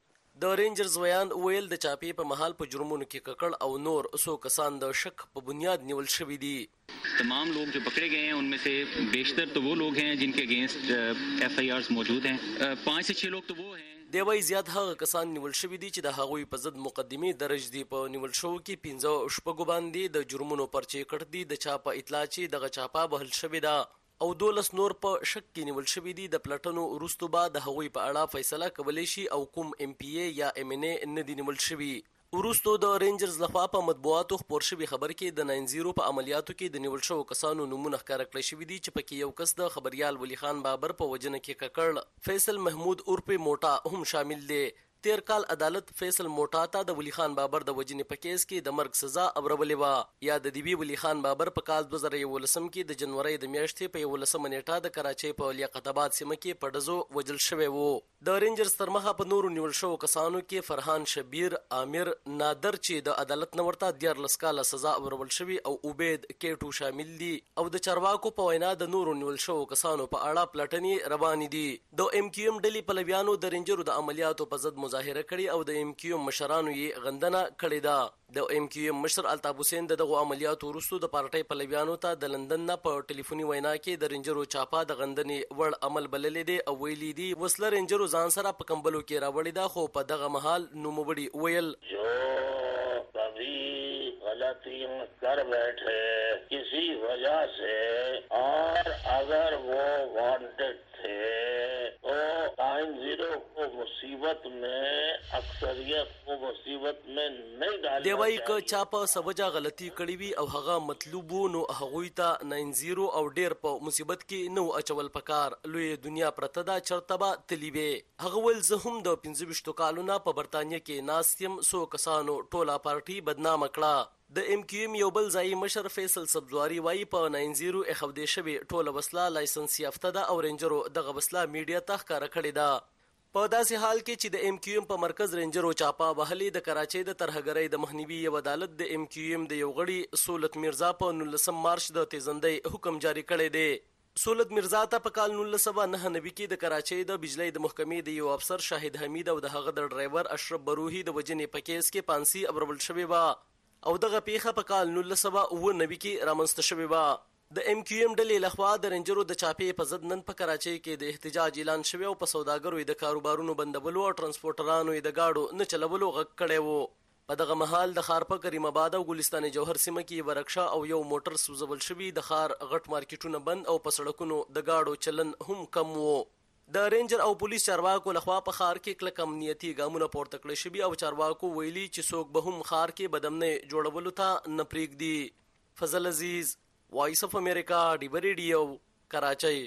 د رینجرز ویان ویل د چاپی په محل په جرمونو کې ککړ او نور څو کسان د شک په بنیاد نیول شوي دي. تمام لوگ جو پکڑے گئے ہیں ان میں سے بیشتر تو وہ لوگ ہیں جن کے اگینسٹ ایف آئی آرز موجود ہیں. پانچ سے چھ لوگ تو وہ ہیں. دی وای زیات هغه کسان نیول شوي دي چې د هغوی په ضد مقدمې درج دي. په نیول شو کې پنځه شپږو باندې د جرمونو پرچې کړ دي. د چا په اطلاع چې دغه چاپه بهل شوې ده او دولس نور په شک کې نیول شوي دي. د پلټنو وروسته به د هغوی په اړه فیصله کولی شي او کوم ام پی ای یا ام ان ای نه دي نیول شوي. وروسته د رینجرز لخوا په مطبوعاتو خپور شوي خبر کې د ناین زیرو په عملیاتو کې د نیول شوو کسانو نومونه ښکاره کړی شوي دي چې پکې یو کس د خبریال ولی خان بابر په وجنه کې ککړ فیصل محمود اورپه موټا هم شامل دی. تیر کال عدالت فیصل موټا ته د ولی خان بابر د وجنې په کیس کې د مرګ سزا اورولې وه. یا د دیوی ولی خان بابر په کال دوه زره یولسم کې د جنوري د میاشتې په یولسمه نیټه د کراچۍ په لیاقت آباد سیمه کې په ډزو وجل شوی وو. د رینجرز تر مخه په نورو نیول شوو کسانو کې فرحان شبیر، عامر نادر چې د عدالت نه ورته دیارلس کاله سزا اورول شوی او عبید کیټو شامل دي. او د چارواکو په وینا د نورو نیول شوو کسانو په اړه پلټنې روانې دي. د ام کیو ام ډلې پلویانو د رینجرو د عملیاتو په ضد مظاهره کړې او د ام کیو ام مشرانو یې غندنه کړې ده. د ام کیو ام مشر الطاف حسین دغه عملیاتو وروسته د پارټۍ پلویانو ته د لندن نه په ټلیفوني وینا کې د رینجرو چاپا د غندنې وړ عمل بللې دي او ویلي دي وسله رینجرو ځان سره په کمبلو کې راوړې ده. خو په دغه محل نوموړي ویل جو کبھی غلطی کر بیٹھے کسی وجہ سے اور اگر وہ وانٹڈ تھے تو نائن زیرو کو مصیبت میں اکثریت کو مصیبت میں نہیں ڈالنا. دی وایي که چا په سبجه غلطي کړې وي او هغه مطلوب وو نو هغوی ته ناین زیرو او ډیر په مصیبت کې نو اچول پکار. لوی دنیا پرته ده چرته به تللی وې. هغه ویل زه هم د پنځه ویشتو کالونه په برطانیه کې ناست یم. څو کسانو ټوله پارټي بدنامه کړه. د ام کیو ام یو بل ځایي مشر فیصل سبزواري وایي په ناین زیرو اخودې شوې ټوله وسله لایسنس یافته ده او رینجرو دغه وسله میډیا ته ښکاره کړې ده. په داسې حال کې چې د ام کیو ام په مرکز رینجرو چاپا وهلې د کراچۍ د ترهګرۍ د مخنیوي یو عدالت د ام کیو ام د یو غړي سولت میرزا په نولسم مارچ د تیزندۍ حکم جاری کړی دی. سولت میرزا ته په کال نولس سوه نهه نوي کې د کراچۍ د بجلی د محکمې د یو افسر شاهد حمید او د هغه د ډرایور اشرف بروهي د وجنې په کیس کې پانسي اورول شوې وه او دغه پیښه په کال نولس سوه اوه نوي کې رامنځته شوې وه. د ام کیو ام ډلې لخوا د رینجرو د چاپې په ضد نن په کراچۍ کې د احتجاج اعلان شوی او په سوداګرو د کاروبارونو بندولو او ټرانسپورټرانو د گاډو نه چلولو غږ کړی وو. په دغه مهال د ښار په کریم آباد او ګلستان جوهر سیمه کې ورکشا او یو موټر سوځول شوي. د ښار غټ مارکیټونه بند او په سړکونو د گاډو چلن هم کم وو. د رینجر او پولیس چارواکو لخوا په ښار کې کلک امنیتي ګامونه پورته کړی شوي او چارواکو ویلي چې څوک به هم ښار کې بدامنۍ جوړولو ته نه پرېږدي. فضل عزیز، وایس اف امریکا، ډیبه ریډیو، کراچۍ.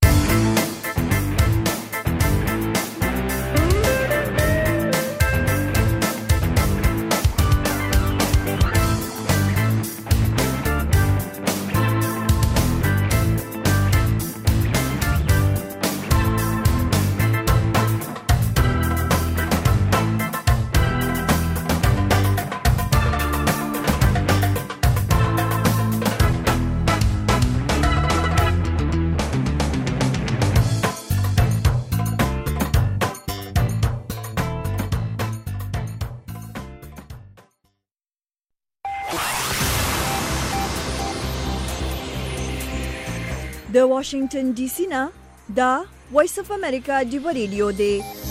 د واشنگټن ډي سي نه دا وایس اف امریکا ډیو ریډیو دی.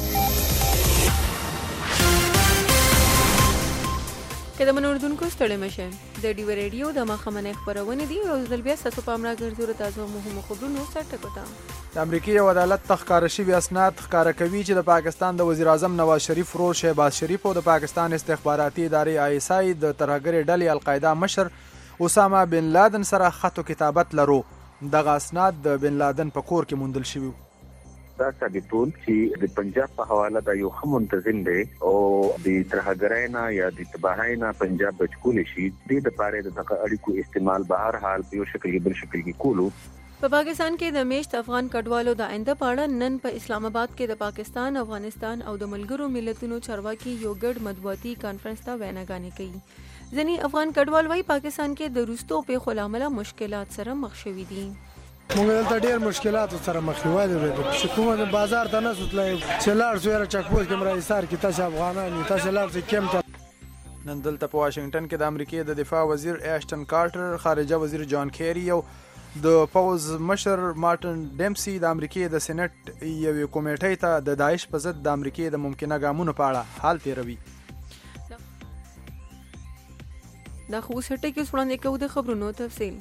که د منوردونکو ستړي مشه د ډیو ریډیو د مخامنه خبرونه دي او د بیا ساسو پامنا ګرځور تاسو مهمه خبرونه سره ټکوتا. د امریکای عدالت تخکار شوی اسناد ښکارا کوي چې د پاکستان د وزیر اعظم نواز شریف ورور شهباز شریف او د پاکستان استخباراتي ادارې آی اس آی د ترهګر ډلې القاعده مشر اسامه بن لادن سره خط کتابت لرو. دغه اسناد د بن لادن په کور کې موندل شوی. دا ثابتول چې د پنجاب په حواله د یو هم منتظم دی او د ترهګراینا یا د تباهینا پنجاب بچکول شي د لپاره د اړیکو استعمال به هر حال په یو شکل کې بل شکل کې کولو. په پاکستان کې د میشت افغان کډوالو د آینده پاړه نن په اسلام آباد کې د پاکستان، افغانستان او د ملګرو ملتونو چارواکي یو ګډ مطبوعاتي کانفرنس ته ویناګانې کوي. ځینې افغان کډوال وايي پاکستان کې د روستو په خلامله مشکلات سره مخ شوي دي. موږ دلته ډېر مشکلات سره مخ یو دي چې کومه بازار ته نه سوتلای چې لاړ سویره چکپوس کې مرای سار کې تاسو افغانان تاسو لاړ چې کم ته. نن دلته په واشنگټن کې د امریکای د دفاع وزیر ایشټن کارټر، خارجه وزیر جان کیری او د پوز مشر مارټن ډیمسي د امریکای د سېنات یوې کمیټې ته د داعش په ضد د امریکای د ممکنه ګامونو په اړه حال تیروي. دا خو سټه کې وړاندې کوو د خبرونو تفصیل.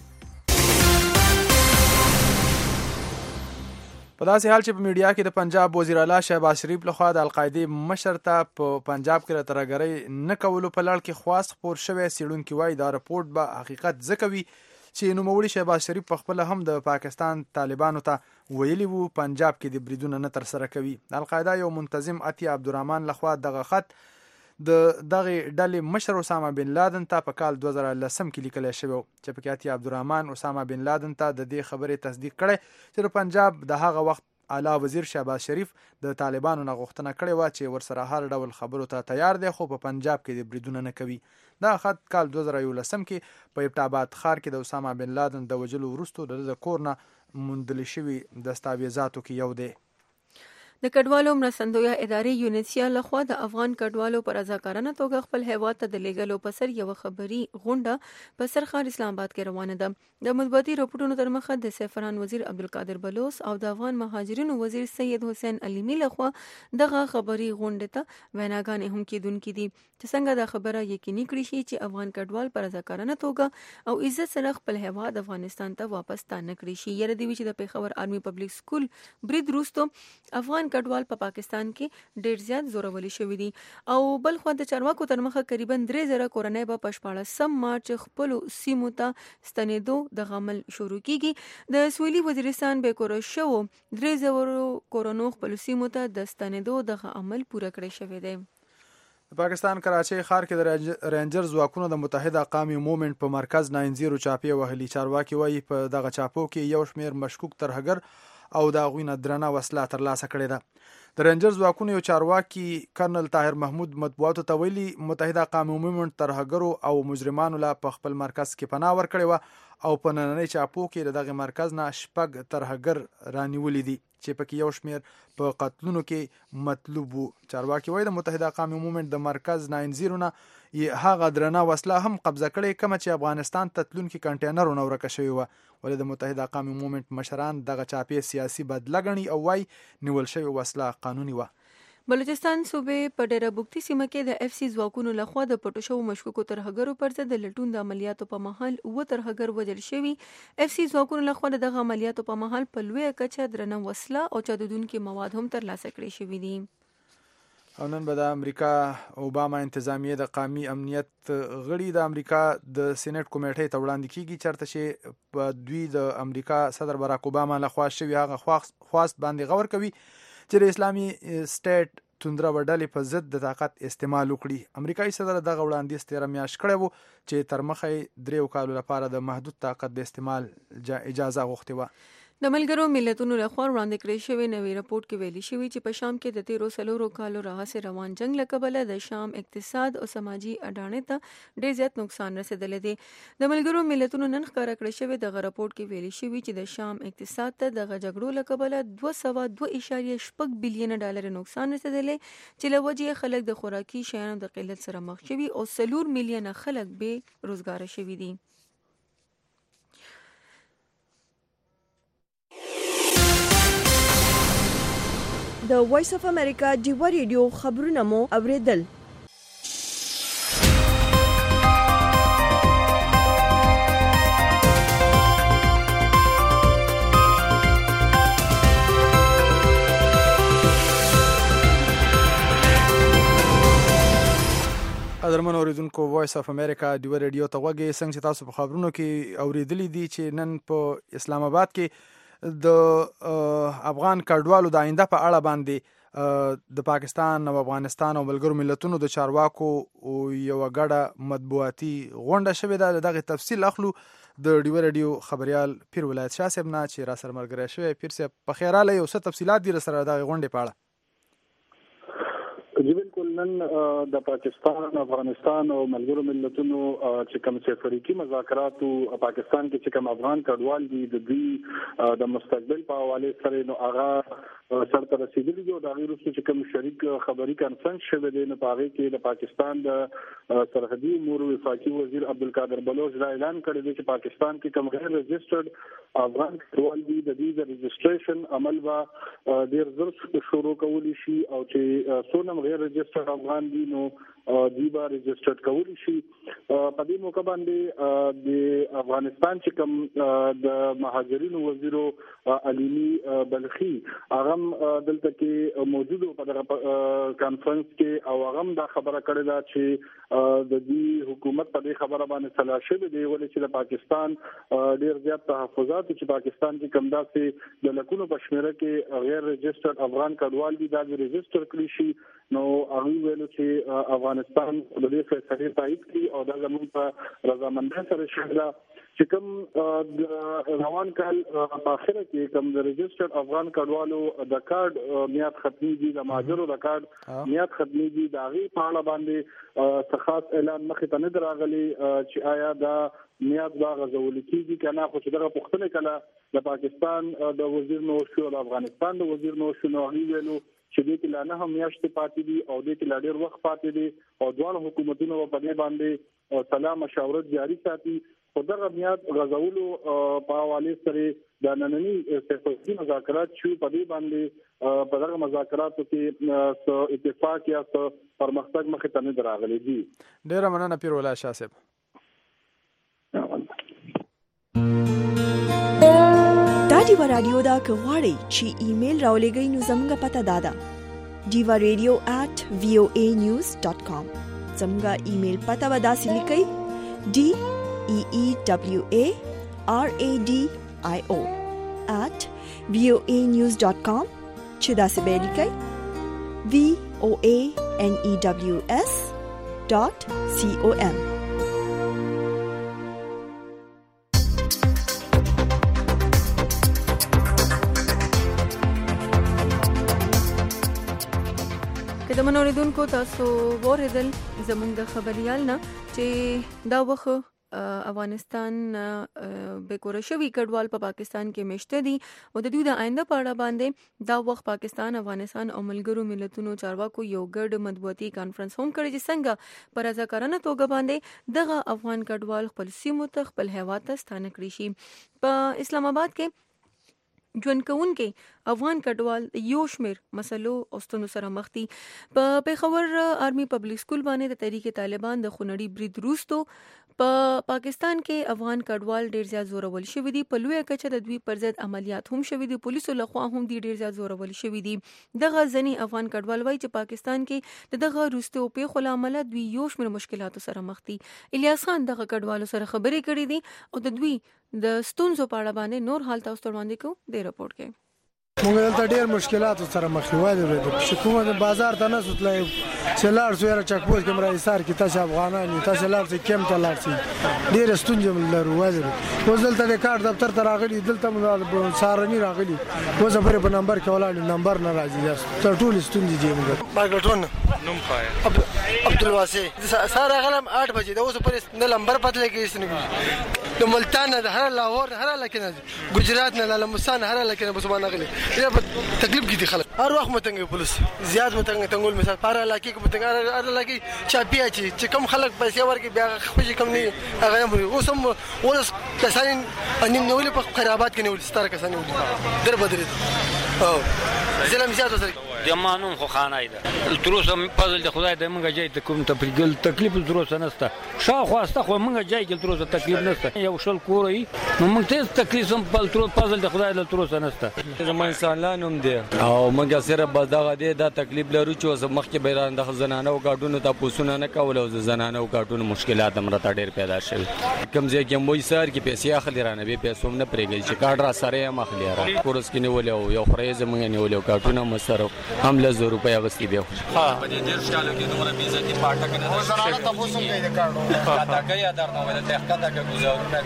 په داسې حال چې په میډیا کې د پنجاب وزیر اعلی شهباز شریف لخوا د القاعده مشر ته په پنجاب کې ترهګرۍ نه کولو په لړ کې خواست خپور شوی. څېړونکي وایي دا رپورټ به حقیقت ځکوي چې نوموړي شهباز شریف په خپل هم د پاکستان طالبانو ته ویلي وو پنجاب کې د بریدونه نه تر سره کوي. القاعده یو منتظم عطیه عبدالرحمن لخوا دغه خط د دغه ډلې مشر اسامه بن لادن ته په کال دوه زره لسم کې لیکل شوی چې په کې عطیه عبدالرحمن اسامه بن لادن ته د دې خبرې تصدیق کړي چې د پنجاب د هغه وخت اعلی وزیر شهباز شریف د طالبانو نه غوښتنه کړې و چې ورسره هر ډول خبرو ته تیار دی خو په پنجاب کې د بریدونه نه کوي. دا خط کال دوه زره یولسم کې په ابټاباد ښار کې د اسامه بن لادن د وجلو وروسته د کور نه موندل شوي دستاویزاتو کې یو دی. د کډوالو مرستندویه ادارې یونیسیا لخوا د افغان کډوالو پر رضاکارانه توګه خپل هیواد ته د لیږلو په سر یو خبري غونډه په سرخار اسلام آباد کې روانه ده. د مطبوعاتي راپورټونو تر مخه د سفران وزیر عبدالقادر بلوچ او د افغان مهاجرینو وزیر سید حسین علیمی لخوا دغه خبري غونډه ته ویناګانې هم کېدونکې دي چې څنګه دا خبره یقیني کړي شي چې افغان کډوال پر رضاکارانه توګه او عزت سره خپل هیواد افغانستان ته واپس تانه کړي شي. یره دی چې د پیښور آرمي پبلک سکول برید وروسته افغان کډوال په پاکستان کې ډېر زیات زورولي شوي دي او بل خو د چارواکو تر مخه قریبا درې زره کورنۍ به په شپاړسم مارچ خپلو سیمو ته ستنېدو دغه عمل شروع کیږي. د سویلي وزیرستان به کور شو درې زره کورونو خپلو سیمو ته د ستنېدو دغه عمل پوره کړی شوی دی. د پاکستان کراچۍ ښار کې د رینجر ځواکونو د متحده قومي مومنټ په مرکز ناین زیرو چاپې وهلي. چارواکي وایي په دغه چاپو کې یو شمېر مشکوک ترهګر او د هغوی نه درنه وسله ترلاسه کړې ده. د رینجر ځواکونو یو چارواکي کرنل طاهر محمود مطبوعاتو ته ویلي متحده قومي مومنټ ترهګرو او مجرمانو له په خپل مرکز کې پناه ورکړې وه او په نننۍ چاپو کې د دغه مرکز نه شپږ ترهګر رانیولي دي چې پکې یو شمېر په قتلونو کې مطلوب وو. چارواکي وایي د متحده قومي مومنټ د مرکز ناین زیرو نه هغه درنه وسله هم قبضه کړې کومه چې افغانستان ته تلونکي کنټینرونه ورکه شوې وه. ولې د متحده قومي مومنټ مشران دغه چاپې سیاسي بدله ګڼي او وایي نیول شوې وسله قانوني وه. بلوچستان صوبې په ډېره بوختي سیمه کې د اف سی ځواکونو لخوا د پټو شوو مشکوکو ترهګرو پر ضد د لټون د عملیاتو په مهال اووه ترهګر وژل شوي. اف سی ځواکونو لخوا د دغه عملیاتو په مهال په لویه کچه درنه وسله او چاودونکي مواد هم ترلاسه کړي شوي دي. او نن به د امریکا اوباما انتظامیه د قومي امنیت غړي د امریکا د سېنات کمیټې ته وړاندې کیږي چرته چې په دوی د امریکا صدر باراک اوباما لخوا شوی هغه خواست باندې غور کوي چې د اسلامي سټیټ توندره وډلې په ضد د طاقت استعمال وکړي. امریکایي صدر دغه وړاندیز تېره میاشت کړی وو چې تر مخه یې دریو کالو لپاره د محدود طاقت د استعمال اجازه غوښتې وه. د ملګرو ملتونو لخوا وړاندې کړی شوی نوی راپورټ کې ویلي شوی چې په شام کې د تیرو څلورو کالو راهیسې روان جنگ له کبله د شام اقتصاد او سماجي اډانې ته ډېر زیات نقصان رسېدلی دی. د ملګرو ملتونو نن ښکاره کړی شوی دغه راپورټ کې ویلي شوی چې د شام اقتصاد ته دغه جګړو له کبله دوه سوه دوه اعشاریه شپږ بلیونه ډالر نقصان رسېدلی چې له وجې خلک د خوراکي شیانو د قلت سره مخ شوي او څلور میلیونه خلک بې روزګاره شوي دي. د وایس اف امریکا ډیوا ریډیو خبرونه مو اوریدل. قدرمن اوریدونکو وایس اف امریکا ډیوا ریډیو ته غوږی څنګه چې تاسو په خبرونو کې اوریدلی دي چې نن په اسلام آباد کې د افغان کډوالو د آینده په اړه باندې د پاکستان او افغانستان او ملګرو ملتونو د چارواکو یو غړه مطبوعاتي غونډه شوې ده. دغه تفصیل اخلو د ډیوا ریډیو خبريال پیر ولایت شاه صاحب نه چې را سره ملګری شوی. پیر صاحب په خیراله یو څه تفصيلات دي سره دغه غونډې په اړه. جی بالکل نن د پاکستان افغانستان او ملګرو ملتونو چې کوم سفریقي مذاکرات او پاکستان کې چې کوم افغان کډوال دي د دوی د مستقبل په حواله سره نو هغه سره رسیدلی دي او د غیر چې کوم شریک خبري کانفرنس شوه دی نو هغه کې د پاکستان د سرحدي امور وفاقي وزیر عبدالقادر بلوچ دا اعلان کړی دی چې پاکستان کې کوم غیر رجسټرډ افغان کډوال دي د دې د رجسټریشن عمل با ډیر زر شروع کولی شي او چې څونه غیر رجسټرډ افغان دي نو دی با رجسټرډ کولی شي. په دې موقع باندې د افغانستان چې کوم د مهاجرینو وزیرو علیمی بلخی هغه دلته کې موجود په دغه کانفرنس کې او هغه دا خبره کړې ده چې د دې حکومت په دې خبره باندې صلاح شوی دی ولې چې د پاکستان ډیر زیات تحفظات چې پاکستان کې کم داسې د لکونو په شمیره کې غیر رجسټرډ افغان کډوال دي دا رجسټر کړی شي نو هغه ویلو چې افغانستان د دې فیصلې تایید کړي او دا زموږ په رضامندۍ سره شامل چې کوم د روان کال په اخره کې کوم د رجسټرډ افغان کډوالو د کارت میاد ختميږي د ماجرو د کارت میاد ختميږي دا غي په اړه باندې څخه اعلان مخې ته نه دراغلي چې آیا دا میاد دا غزول کیږي کنه خو چې دغه پښتنه کله د پاکستان د وزیر نو شو د افغانستان د وزیر نو شو نو ویلو چې دې کې لا نه هم میاشتې پاتې دي او دې کې لا ډېر وخت پاتې دي او دوه حکومتونو په دې باندې سلام مشاورت جاری ساتي. خو دغه میاد غزولو په حواله سره د نننی سفارتي مذاکرات شو په دې باندې په دغه مذاکراتو کې اتفاق یا پرمختګ مخې ته نه دراغلي دي. ډېر مننه پیر ولایت شاه صاحب. دا ډیوا رادیو دا کغواړي چې ایمیل راولېږئ نو زموږ پته دادا ډیوا ریډیو at voa news dot com. زموږ ایمیل پته ودا سلیکئ d e e w a r a d i o at voa news dot com چې دا څه به لیکئ v o a n e w s dot com. د منوریدونکو تاسو وریدل زموږ د خبريال نه چې دا وخت افغانستان به کور شوی کډوال په پاکستان کې مشته دي او د دوی د آینده په اړه باندې دا وخت پاکستان افغانستان او ملګرو ملتونو چارواکو یو ګډ مطبوعاتي کانفرنس هم کړی چې څنګه پر ځکارنه توګه باندې دغه افغان کډوال خپل سیمو ته خپل هیواد ته ستانه کړی شي. په اسلام آباد کې ژوند کوونکي افغان کډوال یو شمېر مسلو او ستونزو سره مخ دي. په پېښور آرمي پبلک سکول باندې د تحریک طالبان د خونړي برید وروسته په پاکستان کې افغان کډوال ډېر زیات زورول شوي دي. په لویه کچه د دوی پر ضد عملیات هم شوي دي. پولیسو لخوا هم دي ډېر زیات زورول شوي دي. دغه ځینې افغان کډوال وایي چې پاکستان کې د دغه وروستیو پیښو له امله دوی یو شمېر مشکلاتو سره مخ دي. الیاس خان دغه کډوالو سره خبرې کړې دي او د دوی د ستونزو په اړه باندې نور حال تاسو ته وړاندې کوو. دې رپورټ کې موږ دلته ډېر مشکلاتو سره مخ یو د چې کومه د بازار ته نه سوتلای چې لاړ سو یاره چک پوسټ کې مرای سار کې تاسو افغانان تاسو لاړ سي کم ته لاړ سي ډېر ستونزې لرو وایي. اوس دلته د کار دفتر ته راغلي دلته موږ سارني راغلي اوس په په نمبر کې ولاړ نمبر نه راځي تاسو ټول ستونزې دي. موږ باګټون نوم پای عبدالواسي سار غلم آठ بجې د اوس پر نه نمبر پته لګي سن د ملتان د هر لاهور هر لکه ګجرات نه لمسان هر لکه بسمانه غلي تکلیف کې دي خلک هر وخت متنګ پولیس زیات متنګ تنګول مثال پر علاقې کې متنګ هر علاقې چاپیا چې کم خلک پیسې ورکي بیا خوشي کم نه هغه اوس هم ولس کسان انیم نو په خرابات کې نه ولستار کسان ولې در بدرې او زلم زیات سره جمانون خو خانای ده تروسه فضل د خدای د منګه جای ته کوم تپریګل تکلیف تروسه نسته شا خواسته خو منګه جای کې تروسه تکلیف نسته یو شل کوري نو موږ ته تکلیف هم په تر فضل د خدای د تروسه نسته زمون انسانانوم دي او موږ سره به دغه دي دا تکلیف لرو چې مخکې بیران د زنانه او گاډونو ته پوسونه نه کول او زنانه او گاډونو مشکلات هم راته ډېر پیدا شوي. کوم ځای کې موږ سر کې پیسې اخلي رانه به پیسې نه پرېږي چې کارډ را سره هم اخلي را کورس کې نه ولې یو خوري زمونږ نه ولې گاډونو مسره هم له زر روپیا غوستي بیا خو ها په دې ډېر شاله کې دومره بیزتی پاټه کې نه زنانه تاسو هم کوي د کارډو دا کوي درنه ول ته ښکته کې گزارونه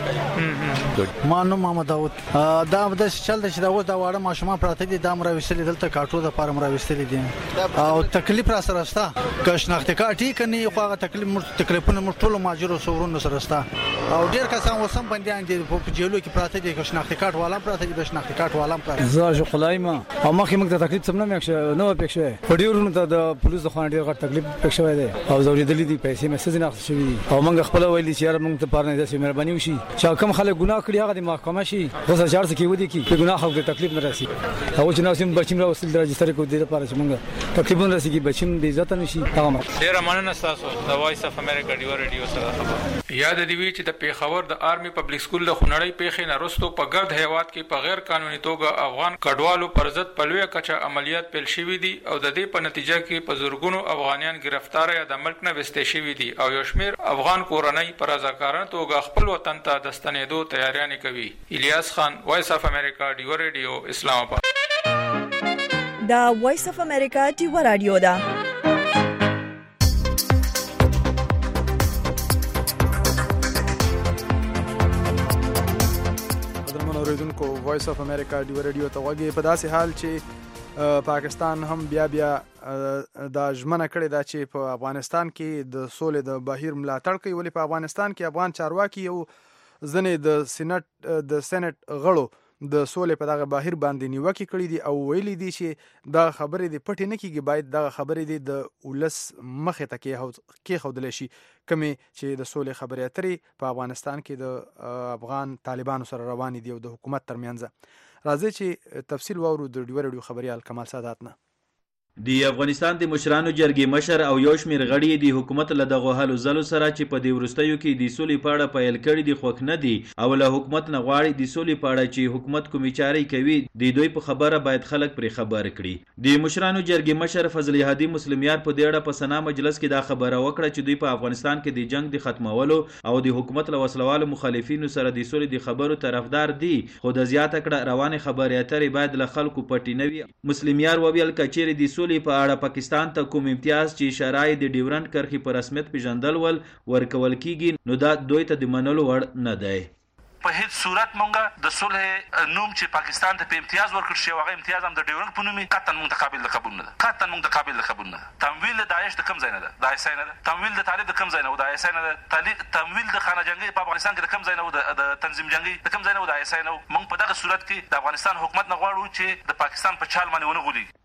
کوي. ما نو محمد داوود دا د چل د شدا و دا واړه ماشومان پراته دي دا مر وسلې دلته کاټو د فارم را وسلې دي او تکلیف را سره ستا که شناخت کاټی کني خو هغه تکلیف مر تکلیفونه مر ټول ماجرو سورونو سره ستا او ډیر کسان وسم بنديان دي په جیلو کې پراته دي که شناخت کاټ والا پراته دي شناخت کاټ والا پراته زاج خلایم او مخې موږ ته تکلیف سم نه مخ نو پېښه پډیورونو ته د پولیس د خوان ډیر غټ تکلیف پېښه دی او زوري دلی دي پیسې میسج نه اخلي شوی او موږ خپل ویلي چې یار موږ ته پارنه داسې مهرباني وشي چې کوم خلک ګناه کړی هغه د محکمه شي غوسه چارس کې ودی کی په ګناه خلک تکلیف نه راسي او چې نو سیم بچیم را وسیل راجستر کو دې لپاره چې موږ تکلیف نه راسي کی بچیم د عزت نشي هغه ډیر مننه تاسو د وایس اف امریکا ډیو ریډیو سره خبر یاد دی وی چې د پیښور د آرمي پبلک سکول د خنړی پیښې نه رستو په ګرد هیواد کې په غیر قانوني توګه افغان کډوالو پر ضد په لویه کچه عملیات پیل شوي دي او د دې په نتیجه کې په زورګونو افغانیان گرفتار یا د ملک نه وستې شوي دي او یو شمیر افغان کورنۍ پر رضاکارانه توګه خپل وطن ته د ستنېدو تیاریانې کوي. الیاس خان وایس اف امریکا ډیو ریډیو اسلام آباد. دا وایس اف امریکا ډیو رادیو ده. اوریدونکو وایس اف امریکا ډیو ریډیو ته وګورئ په داسې حال چې پاکستان هم بیا بیا دا ژمنه کړې ده چې په افغانستان کې د سولې د بهیر ملاتړ کوي. ولې په افغانستان کې افغان چارواکي یو ځنې د سېنات د سېنات غړو د سولې په دغه بهیر باندې نیوکې کړې دي او ویلي دي چې دا خبرې د پټې نه کیږي باید دغه خبرې د ولس مخې ته کې ښودل شي کمې چې د سولې خبرې اترې په افغانستان کې د افغان طالبانو سره روانې دي او د حکومت ترمنځ. راځي چې تفصیل واورو د ډیو ریډیو خبريال کمال سادات نه. د افغانستان د مشرانو جرګې مشر او یو شمېر غړي د حکومت له دغه حالو زلو سره چې په دې وروستیو کې د سولې په اړه پیل کړي دي خوښ نه دي او له حکومت نه غواړي د سولې په اړه چې حکومت کومې چارې کوي د دوی په خبره باید خلک پرې خبر کړي. د مشرانو جرګې مشر فضل هادي مسلمیار په دې اړه په سنا مجلس کې دا خبره وکړه چې دوی په افغانستان کې د جنگ د ختمولو او د حکومت له وسلوالو مخالفینو سره د سولې د خبرو طرفدار دي خو د زیاته کړه روانې خبرې اترې باید له خلکو پټې نه وي. مسلمیار وویل کچېرې د سولې په اړه پاکستان ته کوم امتیاز چې شرای د ډیورنډ کرښې په رسمیت پیژندل ول ورکول کیږي نو دا دوی ته د منلو وړ نه دی. په هیڅ صورت مونږه د صلح نوم چې پاکستان ته په امتیاز ورکړ شي هغه امتیاز هم د ډیورنډ په نوم قطعا مونږ ته قابل قبول نه ده. قطعا مونږ ته قابل قبول نه ده. تمویل د داعش د کم ځای نه ده، د آی اس آی نه ده. تمویل د طالب د کم ځای نه او د آی اس آی نه ده. تمویل د خانه جنگي په افغانستان کې د کم ځای نه او د تنظیم جنگي د کم ځای نه او د آی اس آی نه. مونږ په دغه صورت کې د افغانستان حکومت نه غواړو چې د پاکستان په چال باندې ونه غولي.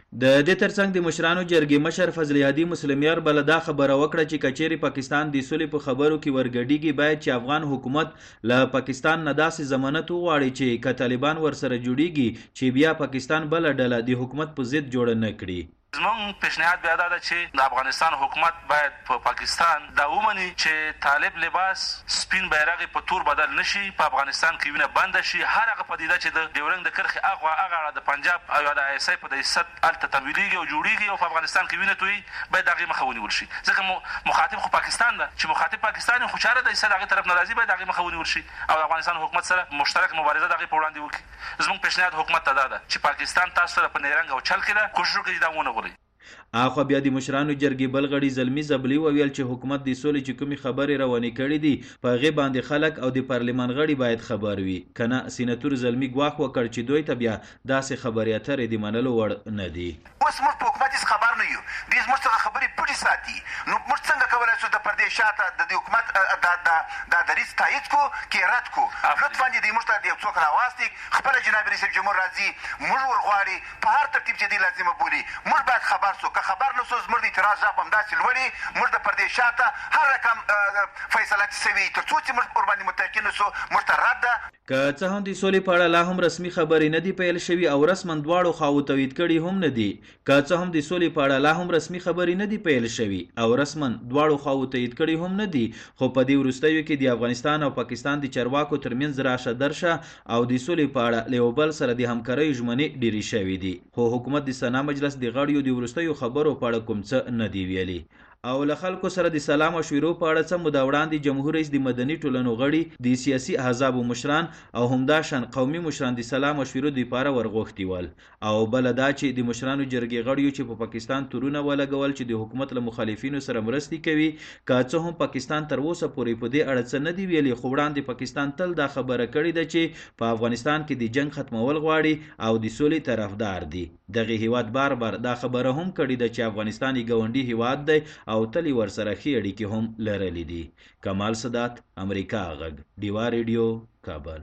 د دې ترڅنګ د مشرانو جرګې مشر فضل هادي مسلمیار بل دا خبره وکړه چې کچېری پاکستان د سولې په خبرو کې ورګډیږي باید چې افغان حکومت له پاکستان نه داسې ضمانت وغواړي چې که طالبان ورسره جوړیږي چې بیا پاکستان بل ډله د حکومت په ضد جوړه نه کړي. زمونږ پیشنهاد بیا دا ده چې د افغانستان حکومت باید په پا پاکستان دا ومني چې طالب لباس سپین بیرغ په تور بدل نشي، په افغانستان کې وینه بند شي. هر هغه پدیده چې د ډیورنډ د کرښې اغوا هغه د پنجاب او د آی اس آی په د حصت الته تمویلېږي او جوړیږي او په افغانستان کې وینه توي باید هغې مخه ونیول شي. ځکه مخاطب خو پاکستان ده، چې مخاطب پاکستان خو چاره د حصه د هغې طرف نه راځي باید هغې مخه ونیول شي او د افغانستان حکومت سره مشترک مبارزه د هغې په وړاندې وکړي. زموږ پیشنهاد حکومت ته دا ده چې پاکستان تاسو سره په نیرنګ او چل کې ده، کوشش وکړي چې دا ونه غورځي. اخو بیا د مشرانو جرګې بل غړي زلمی زبلی وویل چې حکومت د سولې چې کومې خبرې روانې کړې دي په هغې باندې خلک او د پارلمان غړي باید خبر وي، کنه سیناتور زلمی ګواښ وکړ چې دوی ته بیا داسې خبرې اترې د منلو وړ نه دي. اوس موږ په حکومت هېڅ خبر نه یو، دوی زموږ څخه خبرې پټې ساتي. نو موږ څنګه کولی شو د پردې شاته د دې حکومت دا دریځ تایید کړو کې رد کړو؟ لطفا دې دوی موږ ته د یو څوک راواستي، خپله جناب رئیس جمهور راځي موږ ورغواړي په هر ترتیب چې دوی لازمه بولي موږ باید خبر سو. که خبر نه سو زموږ د اعتراض ژبه همداسې لولي، موږ د پردې شاته هر رقم فیصله چې سوي تر څو چې موږ ورباندې متقین سو موږ ته رد ده. که څه هم د سولې په اړه لا هم رسمي خبرې نه دي پیل شوي او رسما دواړو خواو تایید کړي هم نه دي، که څه هم د سولې په اړه لا هم رسمي خبرې نه دي پیل شوي او رسما دواړو خواو تایید کړي هم نه دي، خو په دې وروستیو کې د افغانستان او پاکستان د چارواکو ترمنځ راشه درشه او د سولې په اړه له یو بل سره د همکارۍ ژمنې ډېرې شوي دي. خو حکومت د سنا مجلس د غړیو د وروستیو خبرو په اړه کوم څه نه دی ویلي او له خلکو سره د سلام او شورو په اړه څه موده وړاندې جمهور رئیس د مدني ټولنو غړي د سیاسي احزابو مشران او همداشان قومي مشران د سلام او شورو لپاره ورغوښتي ول او بل دا چې د مشرانو جرګې غړیو چې په پاکستان تورونه ولګول چې د حکومت له مخالفینو سره مرستې کوي، که څه هم پاکستان تر اوسه پورې په دې اړه څه نه دی ویلي، خو وړاندې پاکستان تل دا خبره کړې ده چې په افغانستان کې د جنگ ختمول غواړي او د سولې طرفدار دي. دغه هیواد بار بار دا خبره هم کړې ده چې افغانستان یې ګاونډي هیواد دی او تلی ورسره ښې اړیکې هم لرلې دي. کمال سادات، امریکا غږ، ډیوا ریډیو، کابل.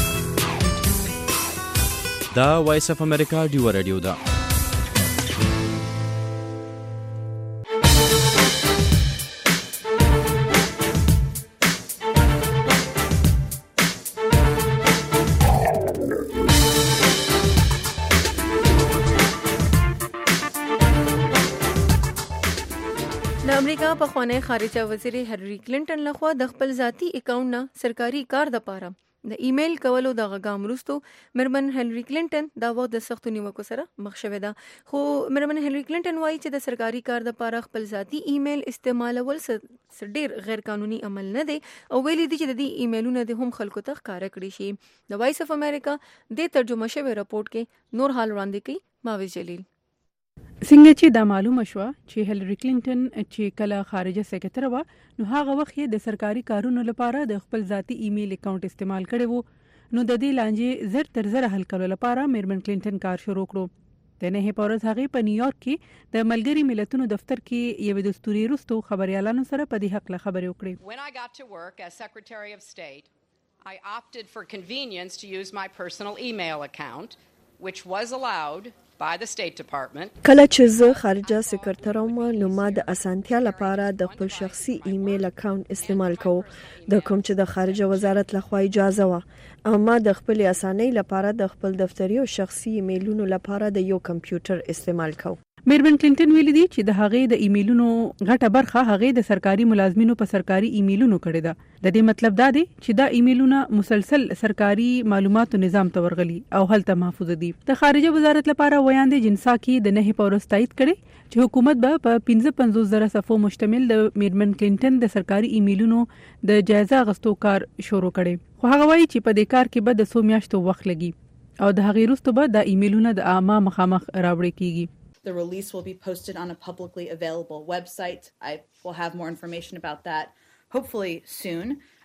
دا وایس اف امریکا ډیوا ریډیو ده. د امریکا پخوانی خارجه وزیر هیلری کلینټن لخوا د خپل ذاتی اکاونټ نه سرکاري کار د پاره د ایمیل کولو د غږام وروستو مرمن هیلری کلینټن دا وخت د سختو نیوکو سره مخ شوې ده. خو مرمن هیلری کلینټن وایي چې د سرکاري کار د پاره خپل ذاتی ایمیل استعمالول څه ډیر غیر قانوني عمل نه دی او ویلي دي چې د دې ایمیلونو د هم خلکو ته ښکاره کړي شي. د وایس اف امریکا د ترجمه شوی رپورت کې نور حال وړاندې کوي ماویز جلیل. څنګه چې دا معلومه شوه چې هیلری کلینټن چې کله خارجه سکرټر وه نو هغه وخت یې د سرکاري کارونو لپاره د خپل ذاتی ایمیل اکاونټ استعمال کړی وو، نو د دې لانجې زر تر زره حل کولو لپاره میرمن کلینټن کار شروع کړو. د نهې په ورځ هغې په نیویارک کې د ملګري ملتونو دفتر کې یوې دستوري وروستو خبریالانو سره په دې هکله خبرې وکړې. When I got to work as Secretary of State, I opted for convenience to use my personal email account, which was allowed by the State Department. کله چې زه خارجه سکرټر وم نو ما د اسانتیا لپاره د خپل شخصي ایمیل اکاونټ استعمال کوم د کوم چې د خارجه وزارت لخوا اجازه و او ما د خپل اسانۍ لپاره د خپل دفتري او شخصي ایمیلونو لپاره د یو کمپیوټر استعمال کوم. میرمن کلینټن ویلي دي چې د هغې د ایمیلونو غټه برخه هغې د سرکاري ملازمینو په سرکاري ایمیلونو کړې ده. د دې مطلب دا دی چې دا ایمیلونه مسلسل سرکاري معلوماتو نظام ته ورغلي او هلته محفوظ دي. د خارجه وزارت لپاره ویاندې جنسا کې د نهې په ورځ تایید کړي چې حکومت به په پنځه پنځوس زره صفحو مشتمل د میرمن کلینټن د سرکاري ایمیلونو د جایزه اخیستو کار شروع کړي. خو هغه وایي چې په دې کار کې به د څو میاشتو وخت لګي او د هغې وروسته به د ایمیلونه د عامه مخامخ راوړل کیږي. The release will be posted on a publicly available website. I will have more information about that hopefully soon.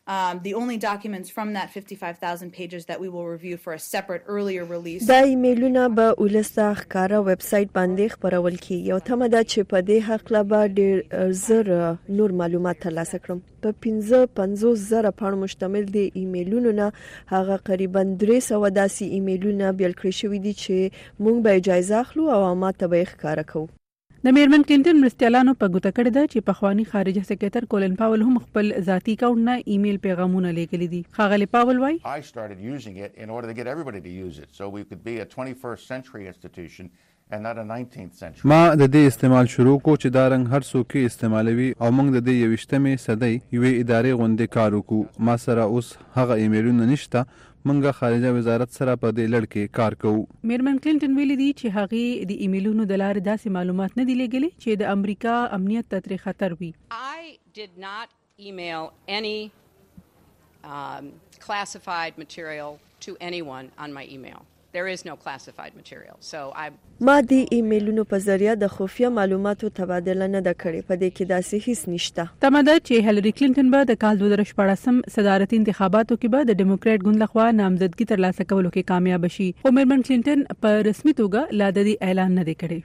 Um, the only documents from that fifty-five thousand pages that we will review for a separate earlier release. دا ایمیلونه به ولسته ښکارا ویب سټ باندې خبرول کیږي او تمه ده چې په دې حق لا به ډېر زر نور معلومات ترلاسه کړم. په پنځه پنځوس زره پاڼو مشتمل دي ایمیلونو نه هغه قریبا درې سوه داسې ایمیلونه بیل کړی شوي دي چې موږ به اجازه اخلو او عامه ته به ښکارا کوو. د میرمن کلینټن مرستیالانو په ګوته کړی ده چې پخوانی خارجه سکرټر کولن پاول هم خپل ذاتی اکاونټ نه ایمیل پیغامونه لیکلي دي. ښاغلی پاول وایي I started using it in order to get everybody to use it so we could be a twenty-first century institution and not a nineteenth century. ما د دې استعمال شروع کو چې دا رنګ هر څوک استعمالوي او موږ د دې یوشتمې صدۍ یوې ادارې غونډې کار وکړو. ما سره اوس هغه ایمیلونه نشته. منګه خارجه وزارت سره په دې لړ کې کار کوو. میرمن کلینټن ویلي دي چې هغه د ایمیلونو د لارې داسې معلومات نه دي لګلي چې د امریکا امنیت ته ترې خطر وي. I did not email any um, classified material to anyone on my email. There is no classified material. So I ما د ایمیلونو په ذریعہ د خفیه معلوماتو تبادله نه د کړې. په دې کې داسې هیڅ نشته. تمه ده چې هیلری کلینټن به د کال دوه زره شپاړسم صدارتي انتخاباتو کې به د ډیموکرات ګوند لخوا نامزدګي ترلاسه کولو کې کامیاب شي. خو میرمن کلینټن په رسمي توګه لا د دې اعلان نه دی کړی.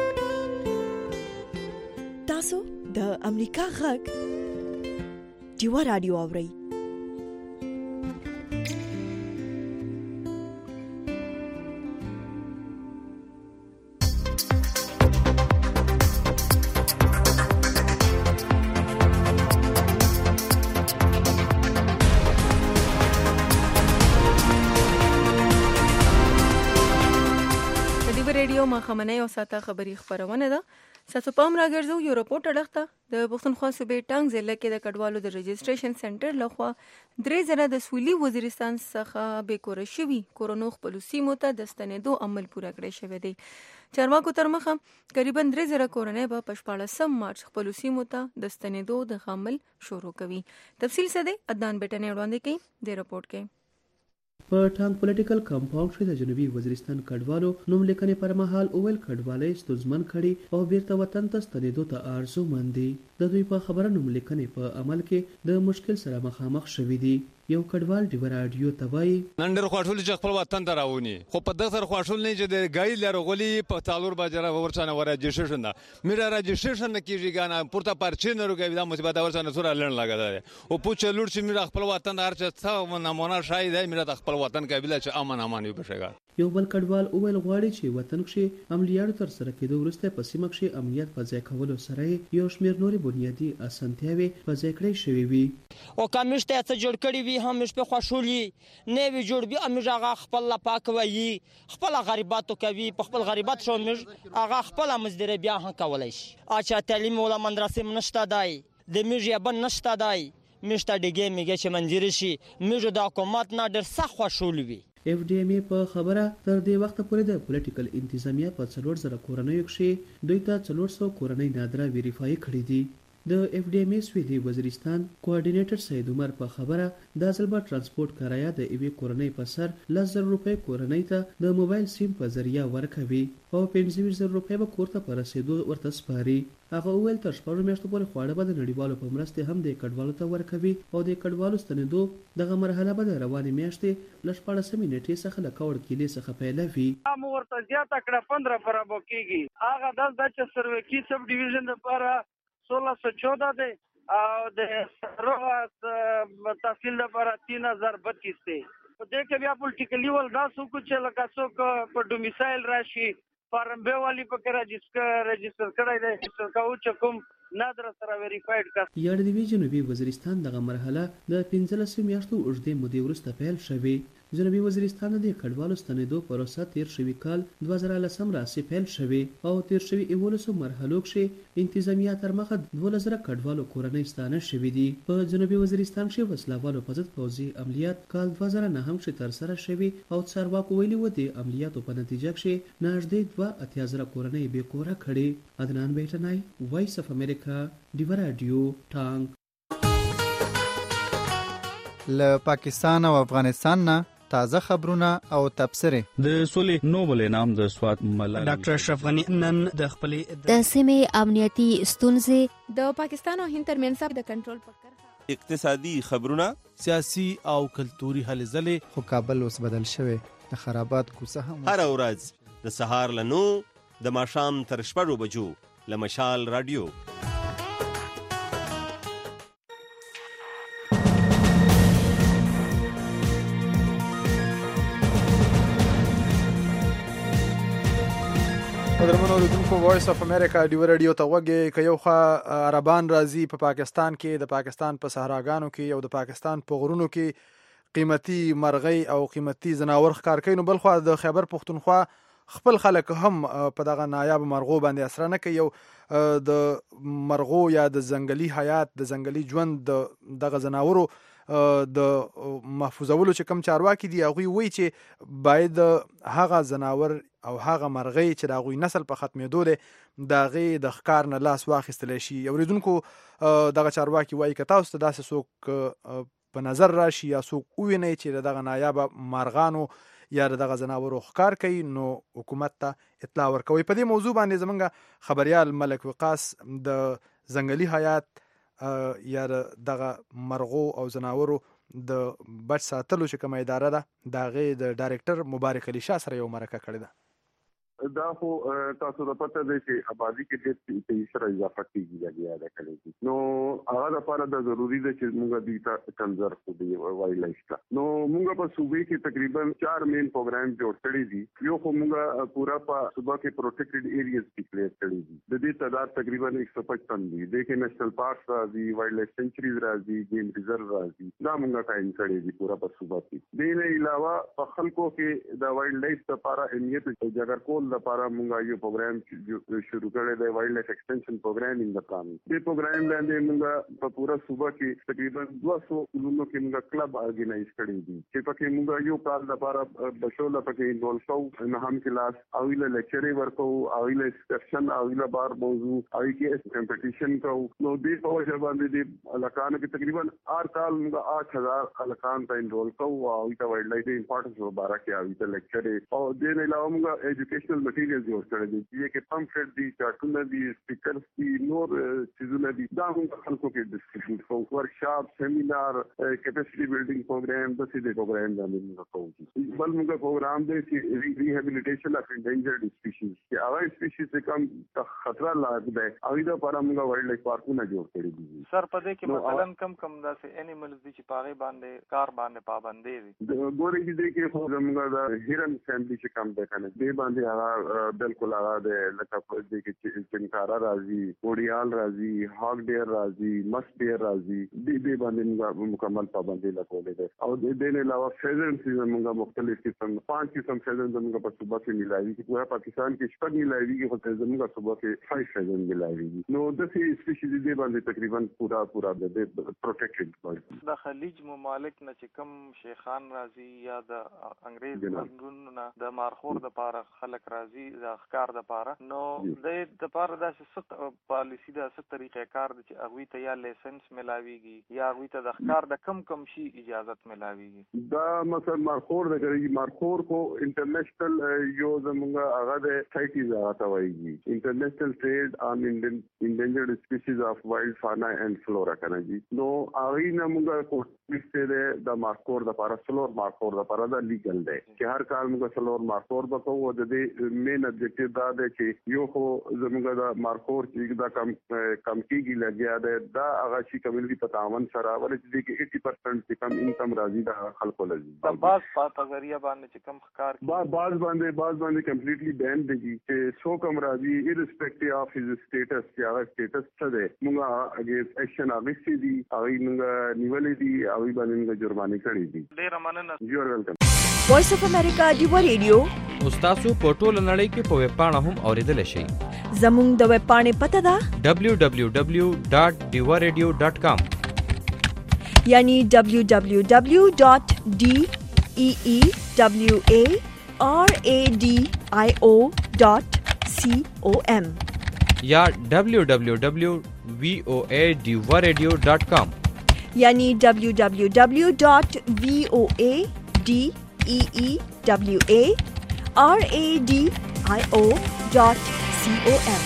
تاسو د امریکا غږ ډیوا رادیو اورئ. ریډیو مخامنۍ او ساته خبري خبرونه ده. ساسو پام راګرځو یو رپورټ اړخته د پښتونخوا صوبې ټانګ ضلع کې د کډوالو د رجسټریشن سنټر لخوا درې زره د سویلي وزیرستان څخه بې کوره شوي کورونو خپلو سیمو ته د ستنېدو عمل پوره کړی شوی دی. چارواکو تر مخه قریبا درې زره کورنۍ به په شپاړسم مارچ خپلو سیمو ته د ستنېدو د عمل شروع کوي. تفصیل څه دی عدنان بیټنې وړاندې کوي د رپورټ کې. په ټانګ پولیټیکل کمپاوند کې د جنوبي وزیرستان کډوالو نوم لیکنې پر مهال اول کډوالۍ ستونزمن کړي او بیرته وطن ته ستنېدو ته ارزومند دي. د دوی په خبره نوم لیکنې په عمل کې د مشکل سره مخامخ شوي دي. یو کډوال ډیو رادیو ته وایي نن ډېر خواشول چې خپل وطن ته راونی خو په دغه سره خواشول نه چې د ګاډي لرغولي په تالور بازار ورڅانه ورجسټریشن ده میرا رجسټریشن نه کیږي ګانا پورته پرچې نه روګي دا مصیبت ورڅانه سره لړن لګا او پوچ لور چې میرا خپل وطن هر څه څه نمونه شای دی میرا خپل وطن قابلیت چې امن امان یو بشګا. یو بل کډوال اول غواړي چې وطن کې عملیات تر سره کېدو وروسته په سیمه کې امنیت په ځای کولو سره یو شمېر نورې بنیادي اسانتیاوې په ځای کړې شوې وي. او کمیش ته څه جوړ کړی وي هم مش په خوشولي نه وی جوړ بي امیر هغه خپل لا پاک وي خپل غریباتو کوي په خپل غریبات شو مش هغه خپل مزدره بیا هم کولای شي. اچھا تعلیم ولا مدرسې منشته دای د میږي بن نشته دای مشته دګې میږي چې منځري شي میږي د حکومت نه ډېر سخت خوشول وي. اف ډي ام په خبره تر دې وخت پورې د پولیټیکل انتظامیه په څلور زره کورنیو کې دوی ته څلور سوه کورنۍ نادره ویریفای کړي دي. د اف ډي ام سویلي وزیرستان کوارډینیټر سید عمر په خبره د ځلبا ترانسپورت کرایه د ایوي کورنۍ په سر لس زره روپۍ کورنۍ ته د موبایل سیم په ذریعہ ورکوي او پنځه ویشت زره روپۍ به کور ته په رسیدو ورته سپاري. هغه وویل تر شپږو میاشتو پورې خواړه به د نړیوالو په مرستې هم د کډوالو ته ورکوي او د کډوالو ستنېدو دغه مرحله به د روانې میاشتې له شپاړسمې نیټې څخه له کوړ کیلې څخه پیلوي. هم ورته زیاته کړه پندره برابر کېږي. هغه داس دا چې سروکي سب ډیویژن لپاره सोलह सौ चौदह थे और तहसील पर तीन हजार बत्तीस थे. देखे भी पोलिटिकल लेवल दस कुछ लगा सो को डोमिसाइल राशि फॉर्म बे वाली पके रजिस्टर रजिस्टर कړای دی رجسٹر کا او چکم نادر سره ویریفاید کا. یاد دی جنوبي وزیرستان دغه مرحله د پنځلس میاشتو اوږدې مودې وروسته پیل شوې. جنوبي وزیرستان د کډوالو ستنېدو پروسه تیر شوي کال دوه زره لسم راسي پیل شوې او تیر شوي یولسو مرحلو کې انتظامیه تر مخه دولس زره کډوالو کورنۍ ستانه شوي دي. په جنوبي وزیرستان کې وسلهوالو په ضد پوځي عملیات کال دوه زره نهم کې ترسره شوي او چارواکو ویلي و د عملیاتو په نتیجه کې نږدې دوه اتیا زره کورنۍ بې کوره کړي. عدنان بیټنای وایس اف امریکا ډیوا رادیو ټانګ. له پاکستان او افغانستان نه تازه خبرونه او تبصرې. د سولې نوبل انعام د سوات ملالۍ ډاکټر اشرف غنی نن د خپلې د سیمې امنیتي ستونزې د پاکستان او هند ترمنځ د کنټرول په کرښه اقتصادي خبرونه، سیاسي او کلتوري هلې ځلې. خو کابل اوس بدل شوی، د خرابات کوڅه هم هر ورځ د سهار له نو د ماښام تر شپږو بجو له مشال رادیو. درمنو اوریدونکو وایس اف امریکا ډیو رادیو ته وګورئ. که یو خوا عربان راځي په پا پاکستان کې، د پاکستان په پا صحراګانو کې او د پاکستان په غرونو کې قیمتي مرغۍ او قیمتي ځناور ښکار کوي، نو بل خوا د خیبر پښتونخوا خپل خلک هم په دغه نایاب مرغو باندې اثر نه کوي. یو د مرغو یا د ځنګلي حیات، د ځنګلي ژوند، د دغه ځناورو د محفوظولو چې کم چارواکي دي، هغوی وایي چې باید هغه ځناور او هغه مرغۍ چې د هغوی نسل په ختمېدو دی د هغې د ښکار نه لاس واخیستلی شي. اوریدونکو دغه چارواکي وایي که تاسو ته داسې څوک په نظر راشي یا څوک ووینئ چې د دغه نایابه مارغانو یا د دغه ځناورو ښکار کوي، نو حکومت ته اطلاع ورکوئ. په دې موضوع باندې زموږ خبریال ملک وقاص د ځنګلي حیات یا دغه مرغو او ځناورو د بچ ساتلو چې کومه اداره ده د هغې د ډایرکټر مبارک علي شاه سره یو مرکه کړې ده. دا خو تاسو ته پته دی چې آبادي کې ډېر تیزي سره اضافه کېږي لګیا ده کله، نو هغه لپاره دا ضروري ده چې موږ دوی ته کنزرو کړو وایلډ لایف ته. نو موږ په صوبې کې تقریبا چار مین پروګرام جوړ کړي دي. یو خو موږ پورا په صوبه کې پروټیکټډ ایریاز ډیکلیئر کړي دي، د دې تعداد تقریبا ایک سو پچپن دي. د کې نیشنل پارک راځي، وایلډ لایف سینچریز راځي، گیم ریزرو راځي، دا موږ قائم کړي دي پورا په صوبه کې. د نه علاوه په خلکو کې د وایلډ لایف لپاره اهمیت او جګر کول لپاره موږ یو پروګرام شروع کړی دی، وایلډ لایف ایکسټنشن پروګرام ان د پلان. دې پروګرام لاندې موږ په پورا صوبه کې تقریبا دوه سوه کلونو کې موږ کلب ارګنایز کړی دي چې پکې موږ یو کال لپاره بشوله پکې انرول کوو، نه هم کلاس او له لیکچرې ورکوو او له سیکشن او له بار موضوع او کې کمپټیشن کوو. نو دې په وجه باندې د الکان کې تقریبا هر کال موږ آٹھ ہزار الکان ته انرول کوو او د وایلډ لایف امپورټنس مبارک کې او د لیکچرې او دې نه علاوه موږ ایجوکیشنل مټیریل جوړ کړی دي چې کې پمفلټ دي، چارټونه دي، سپیکرز دي، نور چیزونه دي. دا موږ خلکو کې ډسټریبیوټ کوو، ورکشاپ، سیمینار، کیپیسټي بلډینګ پروګرام، د سې د پروګرام باندې موږ کوو. بل موږ پروګرام دی چې ریهابیلیټیشن اف انډینجرډ سپیشیز چې هغه سپیشیز چې کوم خطر لایق دی هغوی دپاره موږ وایلډ لایف پارکونه جوړ کړي دي. سر په دې کې مثلا کم کم داسې انیملز دي چې په هغې باندې کار باندې پابندي دي؟ ګورئ چې دې کې خو زموږ د هیرن فیملي چې کم دی که نه، دې باندې هغه بالکل هغه د لکه دې کې چنکاره راځي، وړیال راځي، هاګ ډیر راځي، مس ډیر راځي، دې دې باندې مکمل پابندي لګولې ده. او دې نه علاوه فیزنز زموږ مختلف قسم پانچ قسم فیزنز زموږ په صوبه کې ملایوي چې پورا پاکستان کې شپږ ملایوي خو زموږ صوبه کې فایو فیزن ملایوي. نو داسې سپیشیز دې باندې تقریبا پورا پورا د پروټیکټډ. د خلیج ممالک نه چې کوم شیخان راځي یا د انګریز ملګرونو نه د مارخور د پاره خلک راځي د ښکار د پاره، نو د د پاره داسې څه پالیسي ده، څه طریقې کار ده چې هغوی ته یا لایسنس ملاویږي یا هغوی ته د ښکار د کم کم شي اجازت ملاویږي؟ دا مثلا مارخور د کوي، مارخور کو انټرنیشنل یو زموږ هغه د سایټیز هغه ته وایي انټرنیشنل ټریډ آن انډینجرډ سپیشیز اف وایلډ فانا اینڈ فلورا کنه جی. نو هغوی نه موږ کوشش دی د مارخور د پاره سلور مارخور د پاره دا لیګل دی چې هر کال موږ سلور مارخور به کوو. د دې مین ابجیکټیو دا دی چې یو خو زموږ د مارخور چې دا کم کم کېږي لګیا دی، دا هغه شي کمیونټي په تعاون سره ولې چې دې کې ایټي پرسنټ چې کم انکم راځي د خلکو لږ د باز په ذریعه باندې چې کم ښکار باز باندې باز باندې کمپلیټلی بین دی چې څو کم راځي ایرسپیکټیو اف هیز سټیټس چې هغه سټیټس څه دی موږ اګینسټ ایکشن اخیستې دي، هغوی موږ نیولې دي، هغوی باندې موږ جرمانې کړې دي. ډېره مننه. یو ار ویلکم. وایس اف امریکا ډیو ریډیو تاسو په ټوله نړۍ کې په ویب پاڼه هم اوریدل شئ. زموږ د ویب پاڼې پته ده دبلیو دبلیو دبلیو ډاټ ډیو ریډیو ډاټ کام، یعنی دبلیو دبلیو دبلیو ډاټ ډی ای ای دبلیو ای آر ای ډی آی او ډاټ سی او ایم یا دبلیو دبلیو دبلیو وی او ای ډیو ریډیو ډاټ کام، یعنی دبلیو دبلیو دبلیو ډاټ وی او ای ڈی ای ای ڈبلیو اے آر اے ڈی آئی او ڈاٹ سی او ایم.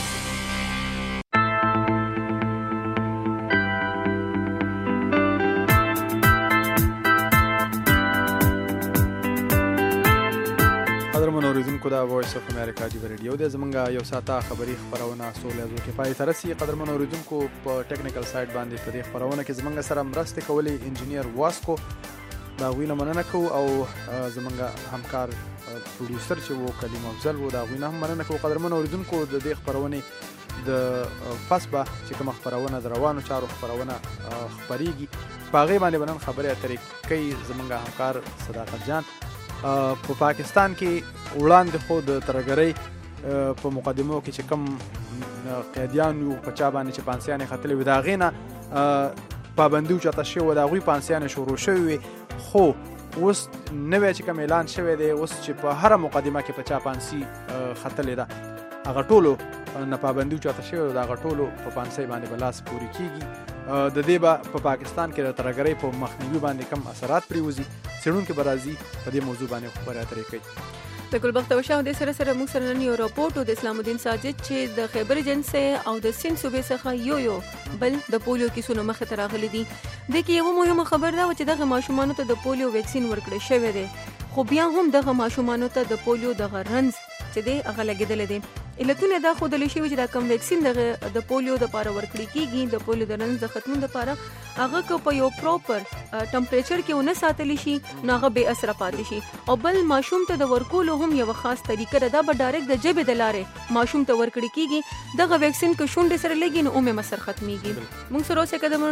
اوریدونکو دا وایس اف امریکا دی ریډیو د زمونږه یو ساته خبری خبرونه سولې زو کې پای ترسي قدرمن اوریدونکو په ټیکنیکل سایت باندې په دې خبرونه کې زمونږ سره مرسته کولی انجینیر واسکو دا وینه مننه کو او زمونږه همکار پروډوسر چې وو کلیم افضل وو دا وینه هم مننه کو قدرمن اوریدونکو د دې خبرونه د فسبه چې کوم خبرونه دروانو چارو خبرونه خبريږي پاغه باندې بنن خبره اترې کوي زمونږه همکار صداقت جان په پاکستان کې وړاندې خو د ترګرۍ په مقدمو کې چې کم قیدیان یو په چا باندې چې پانسیان خطلې و دا غینه پابندي چاته شی و دا غوي پانسیان شروع شوی خو اوس نوې چې کوم اعلان شوی دی اوس چې په هر مقدمه کې په چا پانسی خطلې ده هغه ټولو نه پابندي چاته شوی دا هغه ټولو په پانسی باندې بلاس پوری کیږي د دې به په پاکستان کې د ترګرۍ په مخنیوي باندې کم اثرات پریوزي سړونکو برازي په دې موضوع باندې خبرې اترې کوي د ګلبخت وشاو د سره سره موږ سره نن یو راپورټ د اسلام الدین ساجد چې د خیبر ایجنسي او د سین صوبې څخه یو یو بل د پولیو کیسونو مخه ته راغلي دي د کې یو مهمه خبر ده چې دغه ماشومانو ته د پولیو ویکسین ورکړل شوی دی خو بیا هم دغه ماشومانو ته د پولیو د غرنز چې دی هغه لګیدل دي علتونه دا خو د لشي چې دا کم ویکسین د د پولیو د لپاره ورکړي کیږي د پولیو د رنز د ختمون لپاره هغه کو په یو پروپر ټمپریچر کې ونه ساتل شي نو هغه به اثر پاتې شي او بل ماشوم ته د ورکولو هم یو خاص طریقه ده به ډایرکټ د جبه د لارې ماشوم ته ورکړي کیږي دغه ویکسین کو شونډه سره لګي نو اومه مسر ختميږي موږ سره اوسه قدم